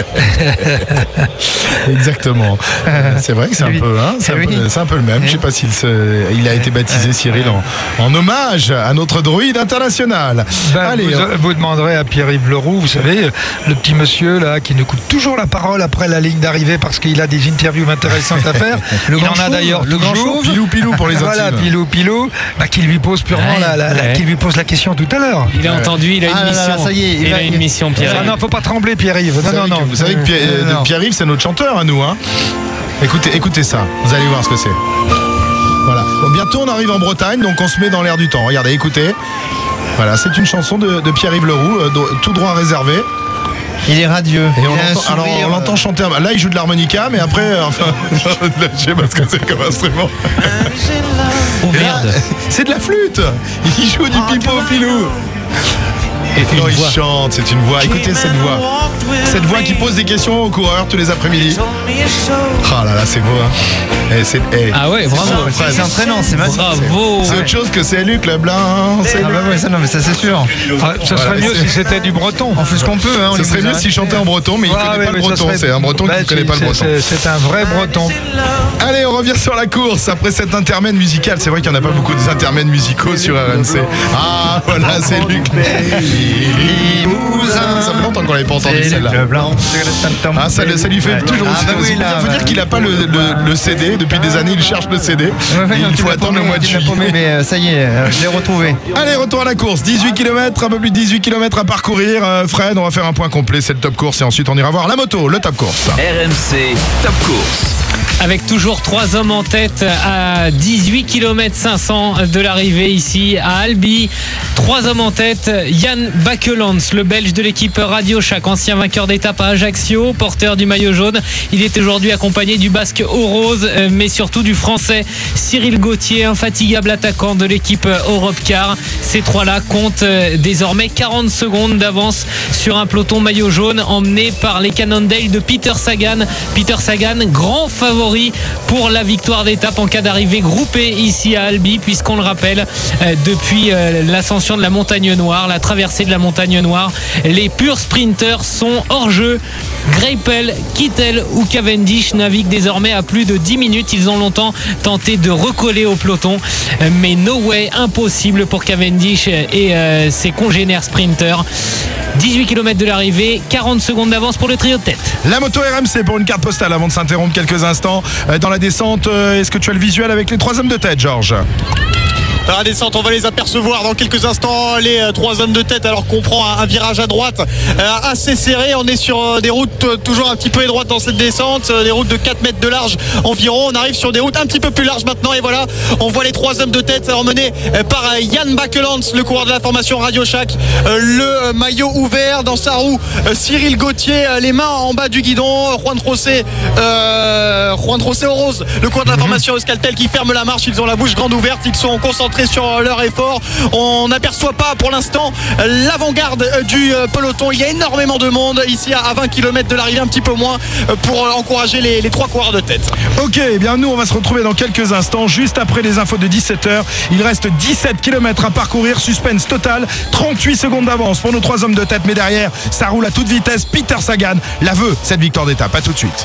Exactement. C'est vrai que c'est un peu le même. Je sais pas s'il a été baptisé Cyril en hommage à notre druide international. Allez, vous demanderez à Pierre-Yves Leroux, vous savez, le petit monsieur là qui nous coupe toujours la parole après la ligne d'arrivée parce qu'il a des interviews intéressantes à faire. Il en a d'ailleurs toujours. Pilou pour les intimes. Voilà, Pilou, qui lui pose purement qui lui pose la question tout à l'heure. Il a entendu, il a une mission. Ça y est, il a une mission, Pierre-Yves. Non, faut pas trembler, Pierre-Yves. Non. Vous savez que Pierre-Yves, c'est notre chanteur à nous. Écoutez ça, vous allez voir ce que c'est. Voilà. Bon, bientôt on arrive en Bretagne, donc on se met dans l'air du temps. Regardez, écoutez. Voilà, c'est une chanson de Pierre-Yves Leroux, tout droit réservé. Il est radieux. Et on l'entend chanter. Là, il joue de l'harmonica, mais après, je sais pas ce que c'est comme instrument. Oh merde. C'est de la flûte. Il joue du pipeau au pilou. Et non, il chante, c'est une voix. Écoutez cette voix. Cette voix qui pose des questions aux coureurs tous les après-midi. Ah là là, c'est beau, hein. Ah ouais, vraiment. C'est entraînant, c'est magique. Bravo. C'est autre chose que c'est Luc Leblanc. Non, mais ça c'est sûr. Ça serait mieux si c'était du breton. On fait ce qu'on peut. Hein, ça serait mieux s'il chantait en breton, mais il ne connaît pas le breton. C'est un breton qui ne connaît pas le breton. C'est un vrai breton. Allez, on revient sur la course après cet intermède musical. C'est vrai qu'il n'y en a pas beaucoup d'intermèdes musicaux sur RMC. Ah, voilà, c'est Luc. Ça fait longtemps qu'on l'avait pas entendu celle-là. Ah, ça lui fait toujours aussi. Il faut dire qu'il n'a pas le CD. Depuis des années, il cherche le CD. Il faut attendre le mois de juillet. Mais ça y est, je l'ai retrouvé. Allez, retour à la course. 18 km, un peu plus de 18 km à parcourir. Fred, on va faire un point complet. C'est le top course et ensuite on ira voir la moto, le top course. RMC Top Course. Avec toujours 3 hommes en tête à 18 km 500 de l'arrivée ici à Albi. 3 hommes en tête, Jan Bakelands, le Belge de l'équipe Radio Shack, ancien vainqueur d'étape à Ajaccio, porteur du maillot jaune. Il est aujourd'hui accompagné du Basque Oroz, mais surtout du Français Cyril Gauthier, infatigable attaquant de l'équipe Europcar. Ces 3-là comptent désormais 40 secondes d'avance sur un peloton maillot jaune emmené par les Cannondale de Peter Sagan. Peter Sagan, grand favori pour la victoire d'étape en cas d'arrivée groupée ici à Albi, puisqu'on le rappelle, depuis l'ascension de la Montagne Noire, la traversée de la Montagne Noire, les purs sprinters sont hors jeu. Greipel, Kittel ou Cavendish naviguent désormais à plus de 10 minutes. Ils ont longtemps tenté de recoller au peloton, mais no way, impossible pour Cavendish et ses congénères sprinters. 18 km de l'arrivée, 40 secondes d'avance pour le trio de tête. La moto RMC pour une carte postale avant de s'interrompre quelques instants dans la descente. Est-ce que tu as le visuel avec les 3 hommes de tête, Georges ? Dans la descente, on va les apercevoir dans quelques instants, les 3 hommes de tête, alors qu'on prend un virage à droite assez serré. On est sur des routes toujours un petit peu étroites dans cette descente, des routes de 4 mètres de large environ. On arrive sur des routes un petit peu plus larges maintenant, et voilà, on voit les 3 hommes de tête emmenés par Jan Bakelands, le coureur de la formation Radio Shack, le maillot ouvert dans sa roue, Cyril Gauthier, les mains en bas du guidon, Juan José Oroz, le coureur de la formation Euskaltel, qui ferme la marche. Ils ont la bouche grande ouverte, ils sont concentrés sur leur effort. On n'aperçoit pas pour l'instant l'avant-garde du peloton. Il y a énormément de monde ici à 20 km de l'arrivée, un petit peu moins, pour encourager les 3 coureurs de tête. Ok, eh bien nous on va se retrouver dans quelques instants, juste après les infos de 17h. Il reste 17 km à parcourir, suspense total, 38 secondes d'avance pour nos 3 hommes de tête, mais derrière ça roule à toute vitesse. Peter Sagan la veut, cette victoire d'étape. À tout de suite.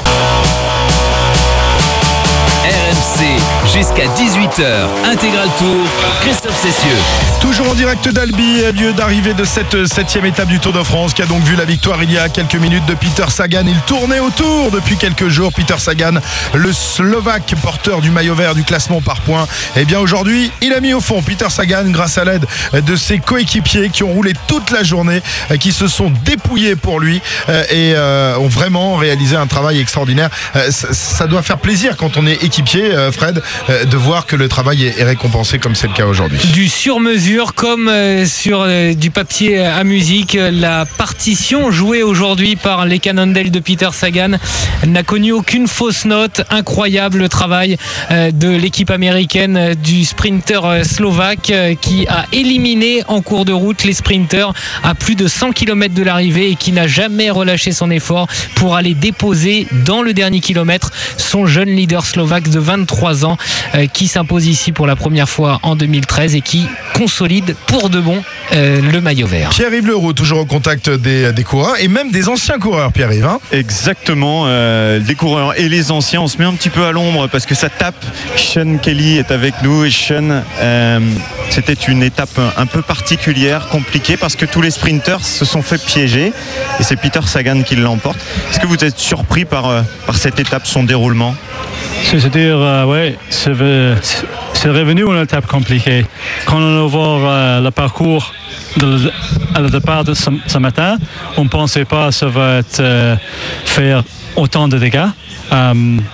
RMC jusqu'à 18h, Intégral Tour, Christophe Cessieux. Toujours en direct d'Albi, lieu d'arrivée de cette 7e étape du Tour de France, qui a donc vu la victoire il y a quelques minutes de Peter Sagan. Il tournait autour depuis quelques jours. Peter Sagan, le Slovaque porteur du maillot vert du classement par points. Et bien aujourd'hui, il a mis au fond Peter Sagan grâce à l'aide de ses coéquipiers qui ont roulé toute la journée, qui se sont dépouillés pour lui et ont vraiment réalisé un travail extraordinaire. Ça doit faire plaisir quand on est équipier, Fred, de voir que le travail est récompensé comme c'est le cas aujourd'hui. Du sur-mesure comme sur du papier à musique. La partition jouée aujourd'hui par les Cannondale de Peter Sagan n'a connu aucune fausse note. Incroyable le travail de l'équipe américaine du sprinter slovaque qui a éliminé en cours de route les sprinters à plus de 100 km de l'arrivée et qui n'a jamais relâché son effort pour aller déposer dans le dernier kilomètre son jeune leader slovaque de 23 ans qui s'impose ici pour la première fois en 2013 et qui consolide pour de bon le maillot vert. Pierre-Yves Leroux, toujours au contact des coureurs et même des anciens coureurs, Pierre-Yves. Exactement, les coureurs et les anciens. On se met un petit peu à l'ombre parce que ça tape. Sean Kelly est avec nous et Sean, c'était une étape un peu particulière, compliquée parce que tous les sprinters se sont fait piéger et c'est Peter Sagan qui l'emporte. Est-ce que vous êtes surpris par cette étape, son déroulement? C'est-à-dire, oui, c'est revenu une étape compliquée. Quand on voit le parcours à le départ de ce matin, on ne pensait pas que ça va faire autant de dégâts.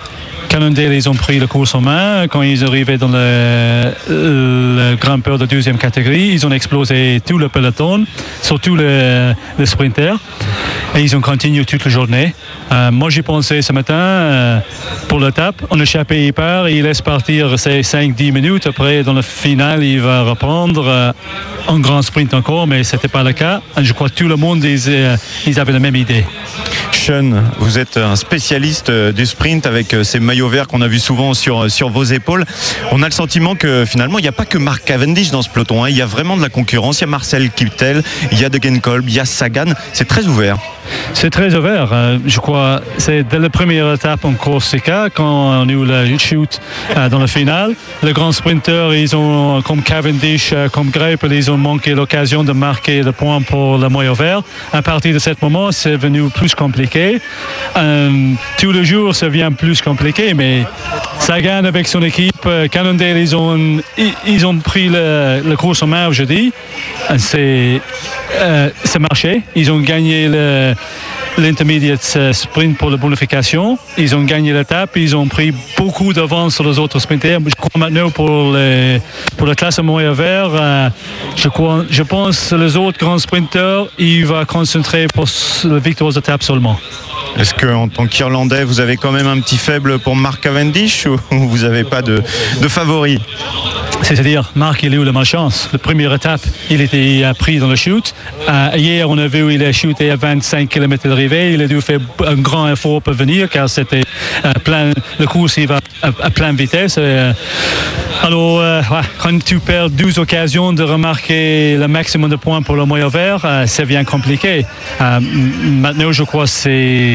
Cannondale, ils ont pris la course en main. Quand ils arrivaient dans le grimpeur de deuxième catégorie, ils ont explosé tout le peloton, surtout les sprinters. Et ils ont continué toute la journée. Moi, j'ai pensé ce matin, pour l'étape, on échappé, il part, il laisse partir ses 5-10 minutes. Après, dans le final, il va reprendre un grand sprint encore, mais ce n'était pas le cas. Je crois que tout le monde, ils avaient la même idée. Sean, vous êtes un spécialiste du sprint avec ces maillots verts qu'on a vu souvent sur vos épaules. On a le sentiment que finalement, il n'y a pas que Mark Cavendish dans ce peloton. Il y a vraiment de la concurrence. Il y a Marcel Kittel, il y a Degenkolb, il y a Sagan. C'est très ouvert. C'est très ouvert. Je crois c'est dès la première étape en Corsica, quand on a eu le shoot dans le final. Les grands sprinters, ils ont, comme Cavendish, comme Greipel, ils ont manqué l'occasion de marquer le point pour le maillot vert. À partir de ce moment, c'est devenu plus compliqué. Tous les jours, ça devient plus compliqué, mais Sagan avec son équipe, Cannondale, ils ont pris la course en main aujourd'hui. Ça marchait. Ils ont gagné l'intermediate sprint pour la bonification. Ils ont gagné l'étape. Ils ont pris beaucoup d'avance sur les autres sprinters. Je crois maintenant pour la classe moyen vert, je pense que les autres grands sprinters, ils vont concentrer pour la victoire d'étape seulement. Est-ce qu'en tant qu'Irlandais, vous avez quand même un petit faible pour Mark Cavendish ou vous n'avez pas de favori? C'est-à-dire, Marc, il a eu la malchance. La première étape, il était pris dans le shoot. Hier, on a vu qu'il a shooté à 25 km de l'arrivée. Il a dû faire un grand effort pour venir car c'était le course, il va à pleine vitesse. Alors, quand tu perds 12 occasions de remarquer le maximum de points pour le maillot vert, ça devient compliqué. Maintenant, je crois que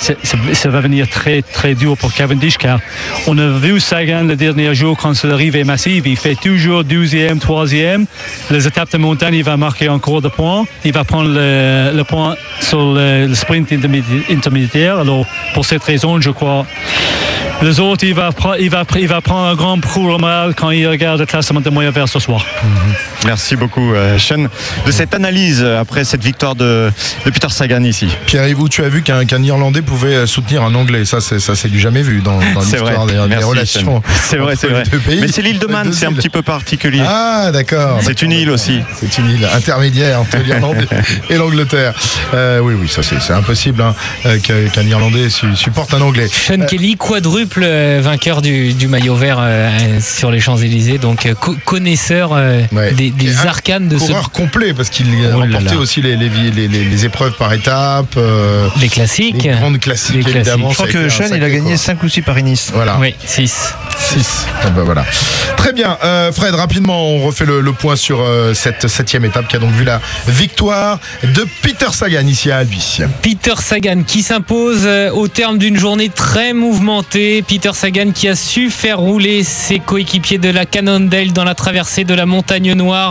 ça va venir très, très dur pour Cavendish car on a vu Sagan le dernier jour quand c'est l'arrivée massive. Il fait toujours 12e, 3e. Les étapes de montagne, il va marquer encore des points. Il va prendre le point sur le sprint intermédiaire. Alors, pour cette raison, je crois les autres, il va prendre un grand coup au moral quand il regarde le classement de moyen vert ce soir. Merci beaucoup, Sean, de cette analyse après cette victoire de Peter Sagan ici. Pierre-Yves, tu as vu qu'un Irlandais pouvait soutenir un Anglais. Ça c'est du jamais vu dans l'histoire des relations. C'est vrai. Mais c'est l'île de Man, c'est un petit peu particulier. Ah, d'accord. C'est une île aussi. C'est une île intermédiaire entre l'Irlande et l'Angleterre. Oui, ça c'est impossible qu'un Irlandais supporte un Anglais. Sean Kelly, quadruple vainqueur du maillot vert sur les Champs-Élysées, donc connaisseur des arcanes de ce coureur complet parce qu'il a remporté aussi les épreuves par étapes, les classiques, les grandes classiques évidemment. Je crois que Sean il a gagné 5 ou 6 Paris-Nice. Voilà. Oui, 6. Voilà. Très bien. Fred, rapidement, on refait le point sur cette 7e étape qui a donc vu la victoire de Peter Sagan ici à Albi. Peter Sagan qui s'impose au terme d'une journée très mouvementée. Peter Sagan qui a su faire rouler ses coéquipiers de la Cannondale dans la traversée de la Montagne Noire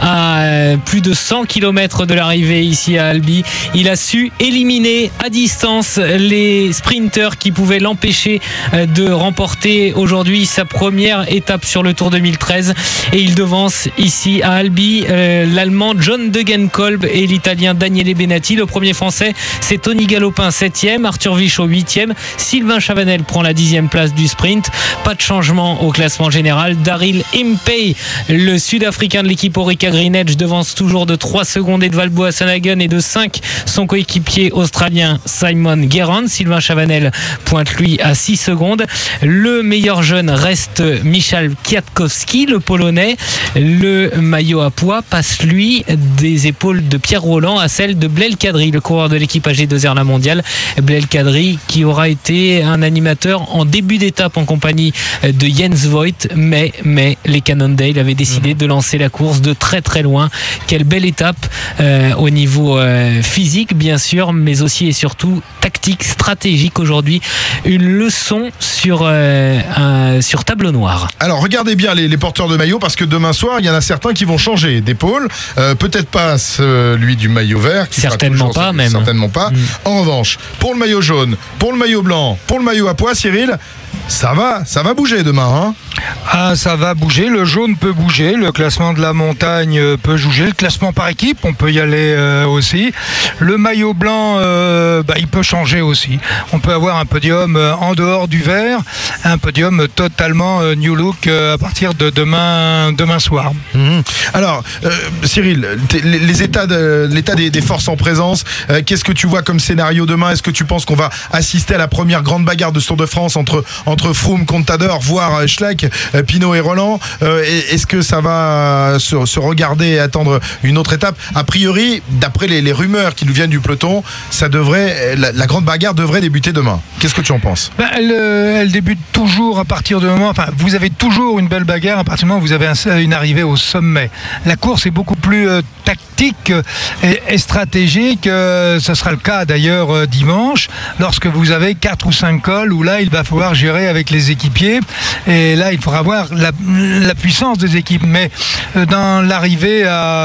à plus de 100 km de l'arrivée ici à Albi. Il a su éliminer à distance les sprinters qui pouvaient l'empêcher de remporter aujourd'hui sa première étape sur le Tour 2013 et il devance ici à Albi l'Allemand John Degenkolb et l'Italien Daniele Benatti. Le premier Français, c'est Tony Galopin 7e, Arthur Vichot 8e, Sylvain Chavanel prend la 10e place du sprint. Pas de changement au classement général. Daryl Impey, le Sud-Africain de l'équipe Orica Green Edge, devance toujours de 3 secondes Edvald Boasson-Hagen et de 5 son coéquipier australien Simon Gerrans. Sylvain Chavanel pointe lui à 6 secondes. Le meilleur jeune reste Michał Kwiatkowski, le Polonais. Le maillot à pois passe lui des épaules de Pierre Roland à celle de Blaise Kadri, le coureur de l'équipe AG2R La Mondiale. Blaise Kadri qui aura été un animateur en début d'étape en compagnie de Jens Voigt, mais les Cannondale avaient décidé de lancer la course de très très loin. Quelle belle étape au niveau physique bien sûr, mais aussi et surtout tactique, stratégique aujourd'hui. Une leçon sur tableau noir. Alors regardez bien les porteurs de maillot parce que demain soir il y en a certains qui vont changer d'épaule, peut-être pas celui du maillot vert qui certainement pas même. Certainement pas. En revanche, pour le maillot jaune, pour le maillot blanc, pour le maillot à pois, Cyril, ça va bouger demain, hein. Ça va bouger, le jaune peut bouger, le classement de la montagne peut bouger, le classement par équipe, on peut y aller aussi. Le maillot blanc, il peut changer aussi. On peut avoir un podium en dehors du vert, un podium totalement new look à partir de demain soir. Alors, Cyril, l'état des forces en présence, qu'est-ce que tu vois comme scénario demain? Est-ce que tu penses qu'on va assister à la première grande bagarre de ce Tour de France entre Froome, Contador, voire Schleck, Pinot et Roland? Est-ce que ça va se regarder et attendre une autre étape? A priori, d'après les rumeurs qui nous viennent du peloton, la grande bagarre devrait débuter demain. Qu'est-ce que tu en penses? Elle débute toujours à partir du moment... Enfin, vous avez toujours une belle bagarre à partir du moment où vous avez une arrivée au sommet. La course est beaucoup plus tactique et stratégique. Ce sera le cas d'ailleurs dimanche, lorsque vous avez 4 ou 5 cols où là, il va falloir gérer avec les équipiers. Et là, il faudra voir la puissance des équipes. Mais dans l'arrivée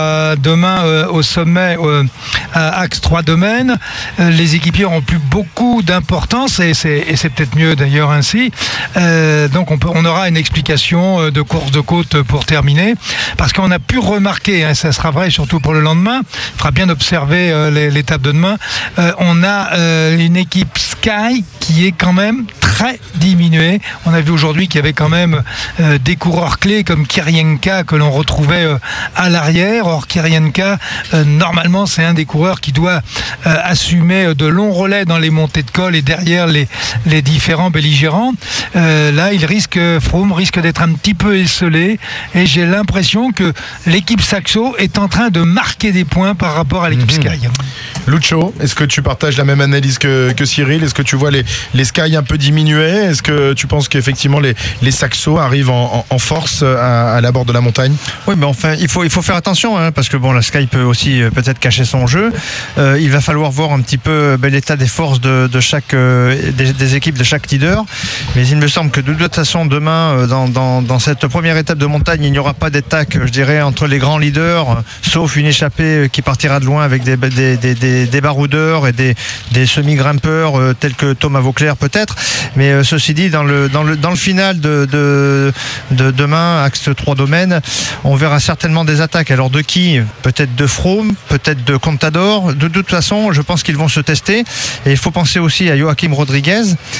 demain au sommet à Axe 3 Domaines, les équipiers n'auront plus beaucoup d'importance et c'est peut-être mieux d'ailleurs ainsi. Donc on aura une explication de course de côte pour terminer, parce qu'on a pu remarquer, ça sera vrai surtout pour le lendemain, il faudra bien observer l'étape de demain, on a une équipe Sky qui est quand même très diminuée. On a vu aujourd'hui qu'il y avait quand même des coureurs clés comme Kirienka que l'on retrouvait à l'arrière. Or Kirienka, normalement c'est un des coureurs qui doit assumer de longs relais dans les montées de col et derrière les différents belligérants. Là Froome risque d'être un petit peu esselé et j'ai l'impression que l'équipe Saxo est en train de marquer des points par rapport à l'équipe Sky. Lucho, est-ce que tu partages la même analyse que Cyril? Est-ce que tu vois les Sky un peu diminués? Est-ce que tu penses qu'effectivement les Saxos arrivent en force à l'abord de la montagne? Oui, mais enfin, il faut faire attention, parce que la Sky peut aussi peut-être cacher son jeu. Il va falloir voir un petit peu l'état des forces de chaque des équipes, de chaque leader. Mais il me semble que de toute façon, demain, dans cette première étape de montagne, il n'y aura pas d'attaque, je dirais, entre les grands leaders, sauf une échappée qui partira de loin avec des baroudeurs et des semi-grimpeurs tels que Thomas Vauclair peut-être. Mais ceci dit, dans le final de demain, Axe 3 Domaines, on verra certainement des attaques. Alors de qui? Peut-être de Froome, peut-être de Contador. De toute façon, je pense qu'ils vont se tester. Et il faut penser aussi à Joachim Rodriguez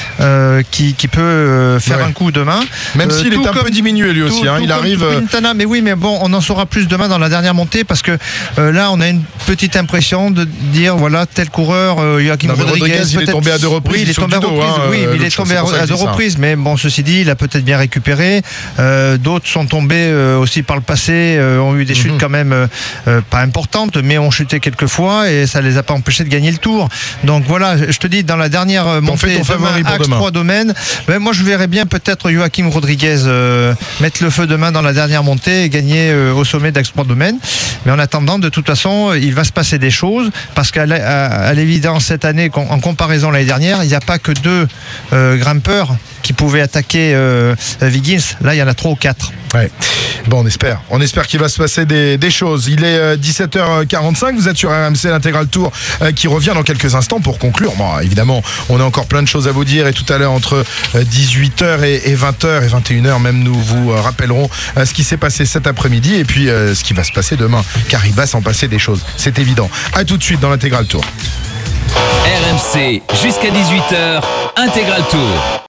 qui peut faire un coup demain. Même s'il est un peu diminué lui aussi. Il arrive... Quintana, mais oui, mais bon, on en saura plus demain dans la dernière montée parce que là, on a une petite impression de dire, voilà, tel coureur, Joachim Rodriguez, il est tombé à 2 reprises. Oui, il est tombé à 2 reprises. Il est tombé à 2 reprises. Mais bon, ceci dit, il a peut-être bien récupéré. D'autres sont tombés aussi par le passé, ont eu des chutes quand même pas importantes, mais ont chuté quelques fois et ça les a pas empêchés de gagner le Tour. Donc voilà, je te dis, dans la dernière montée, Axe 3 Domaines, moi je verrais bien peut-être Joachim Rodriguez mettre le feu demain dans la dernière montée et gagner au sommet d'Axe 3 Domaines. Mais en attendant, de toute façon, il va se passer des choses parce qu'à l'évidence, cette année, en comparaison l'année dernière, il n'y a pas que 2 grimpeurs qui pouvaient attaquer Wiggins. Là, il y en a 3 ou 4. Ouais. Bon, on espère qu'il va se passer des choses. Il est 17h45, vous êtes sur RMC, l'Intégral Tour qui revient dans quelques instants pour conclure. Bon, évidemment, on a encore plein de choses à vous dire et tout à l'heure entre 18h et 20h et 21h même, nous vous rappellerons ce qui s'est passé cet après-midi et puis ce qui va se passer demain, car il va s'en passer des choses, c'est évident. À tout de suite dans l'Intégral Tour. RMC jusqu'à 18h, Intégral Tour.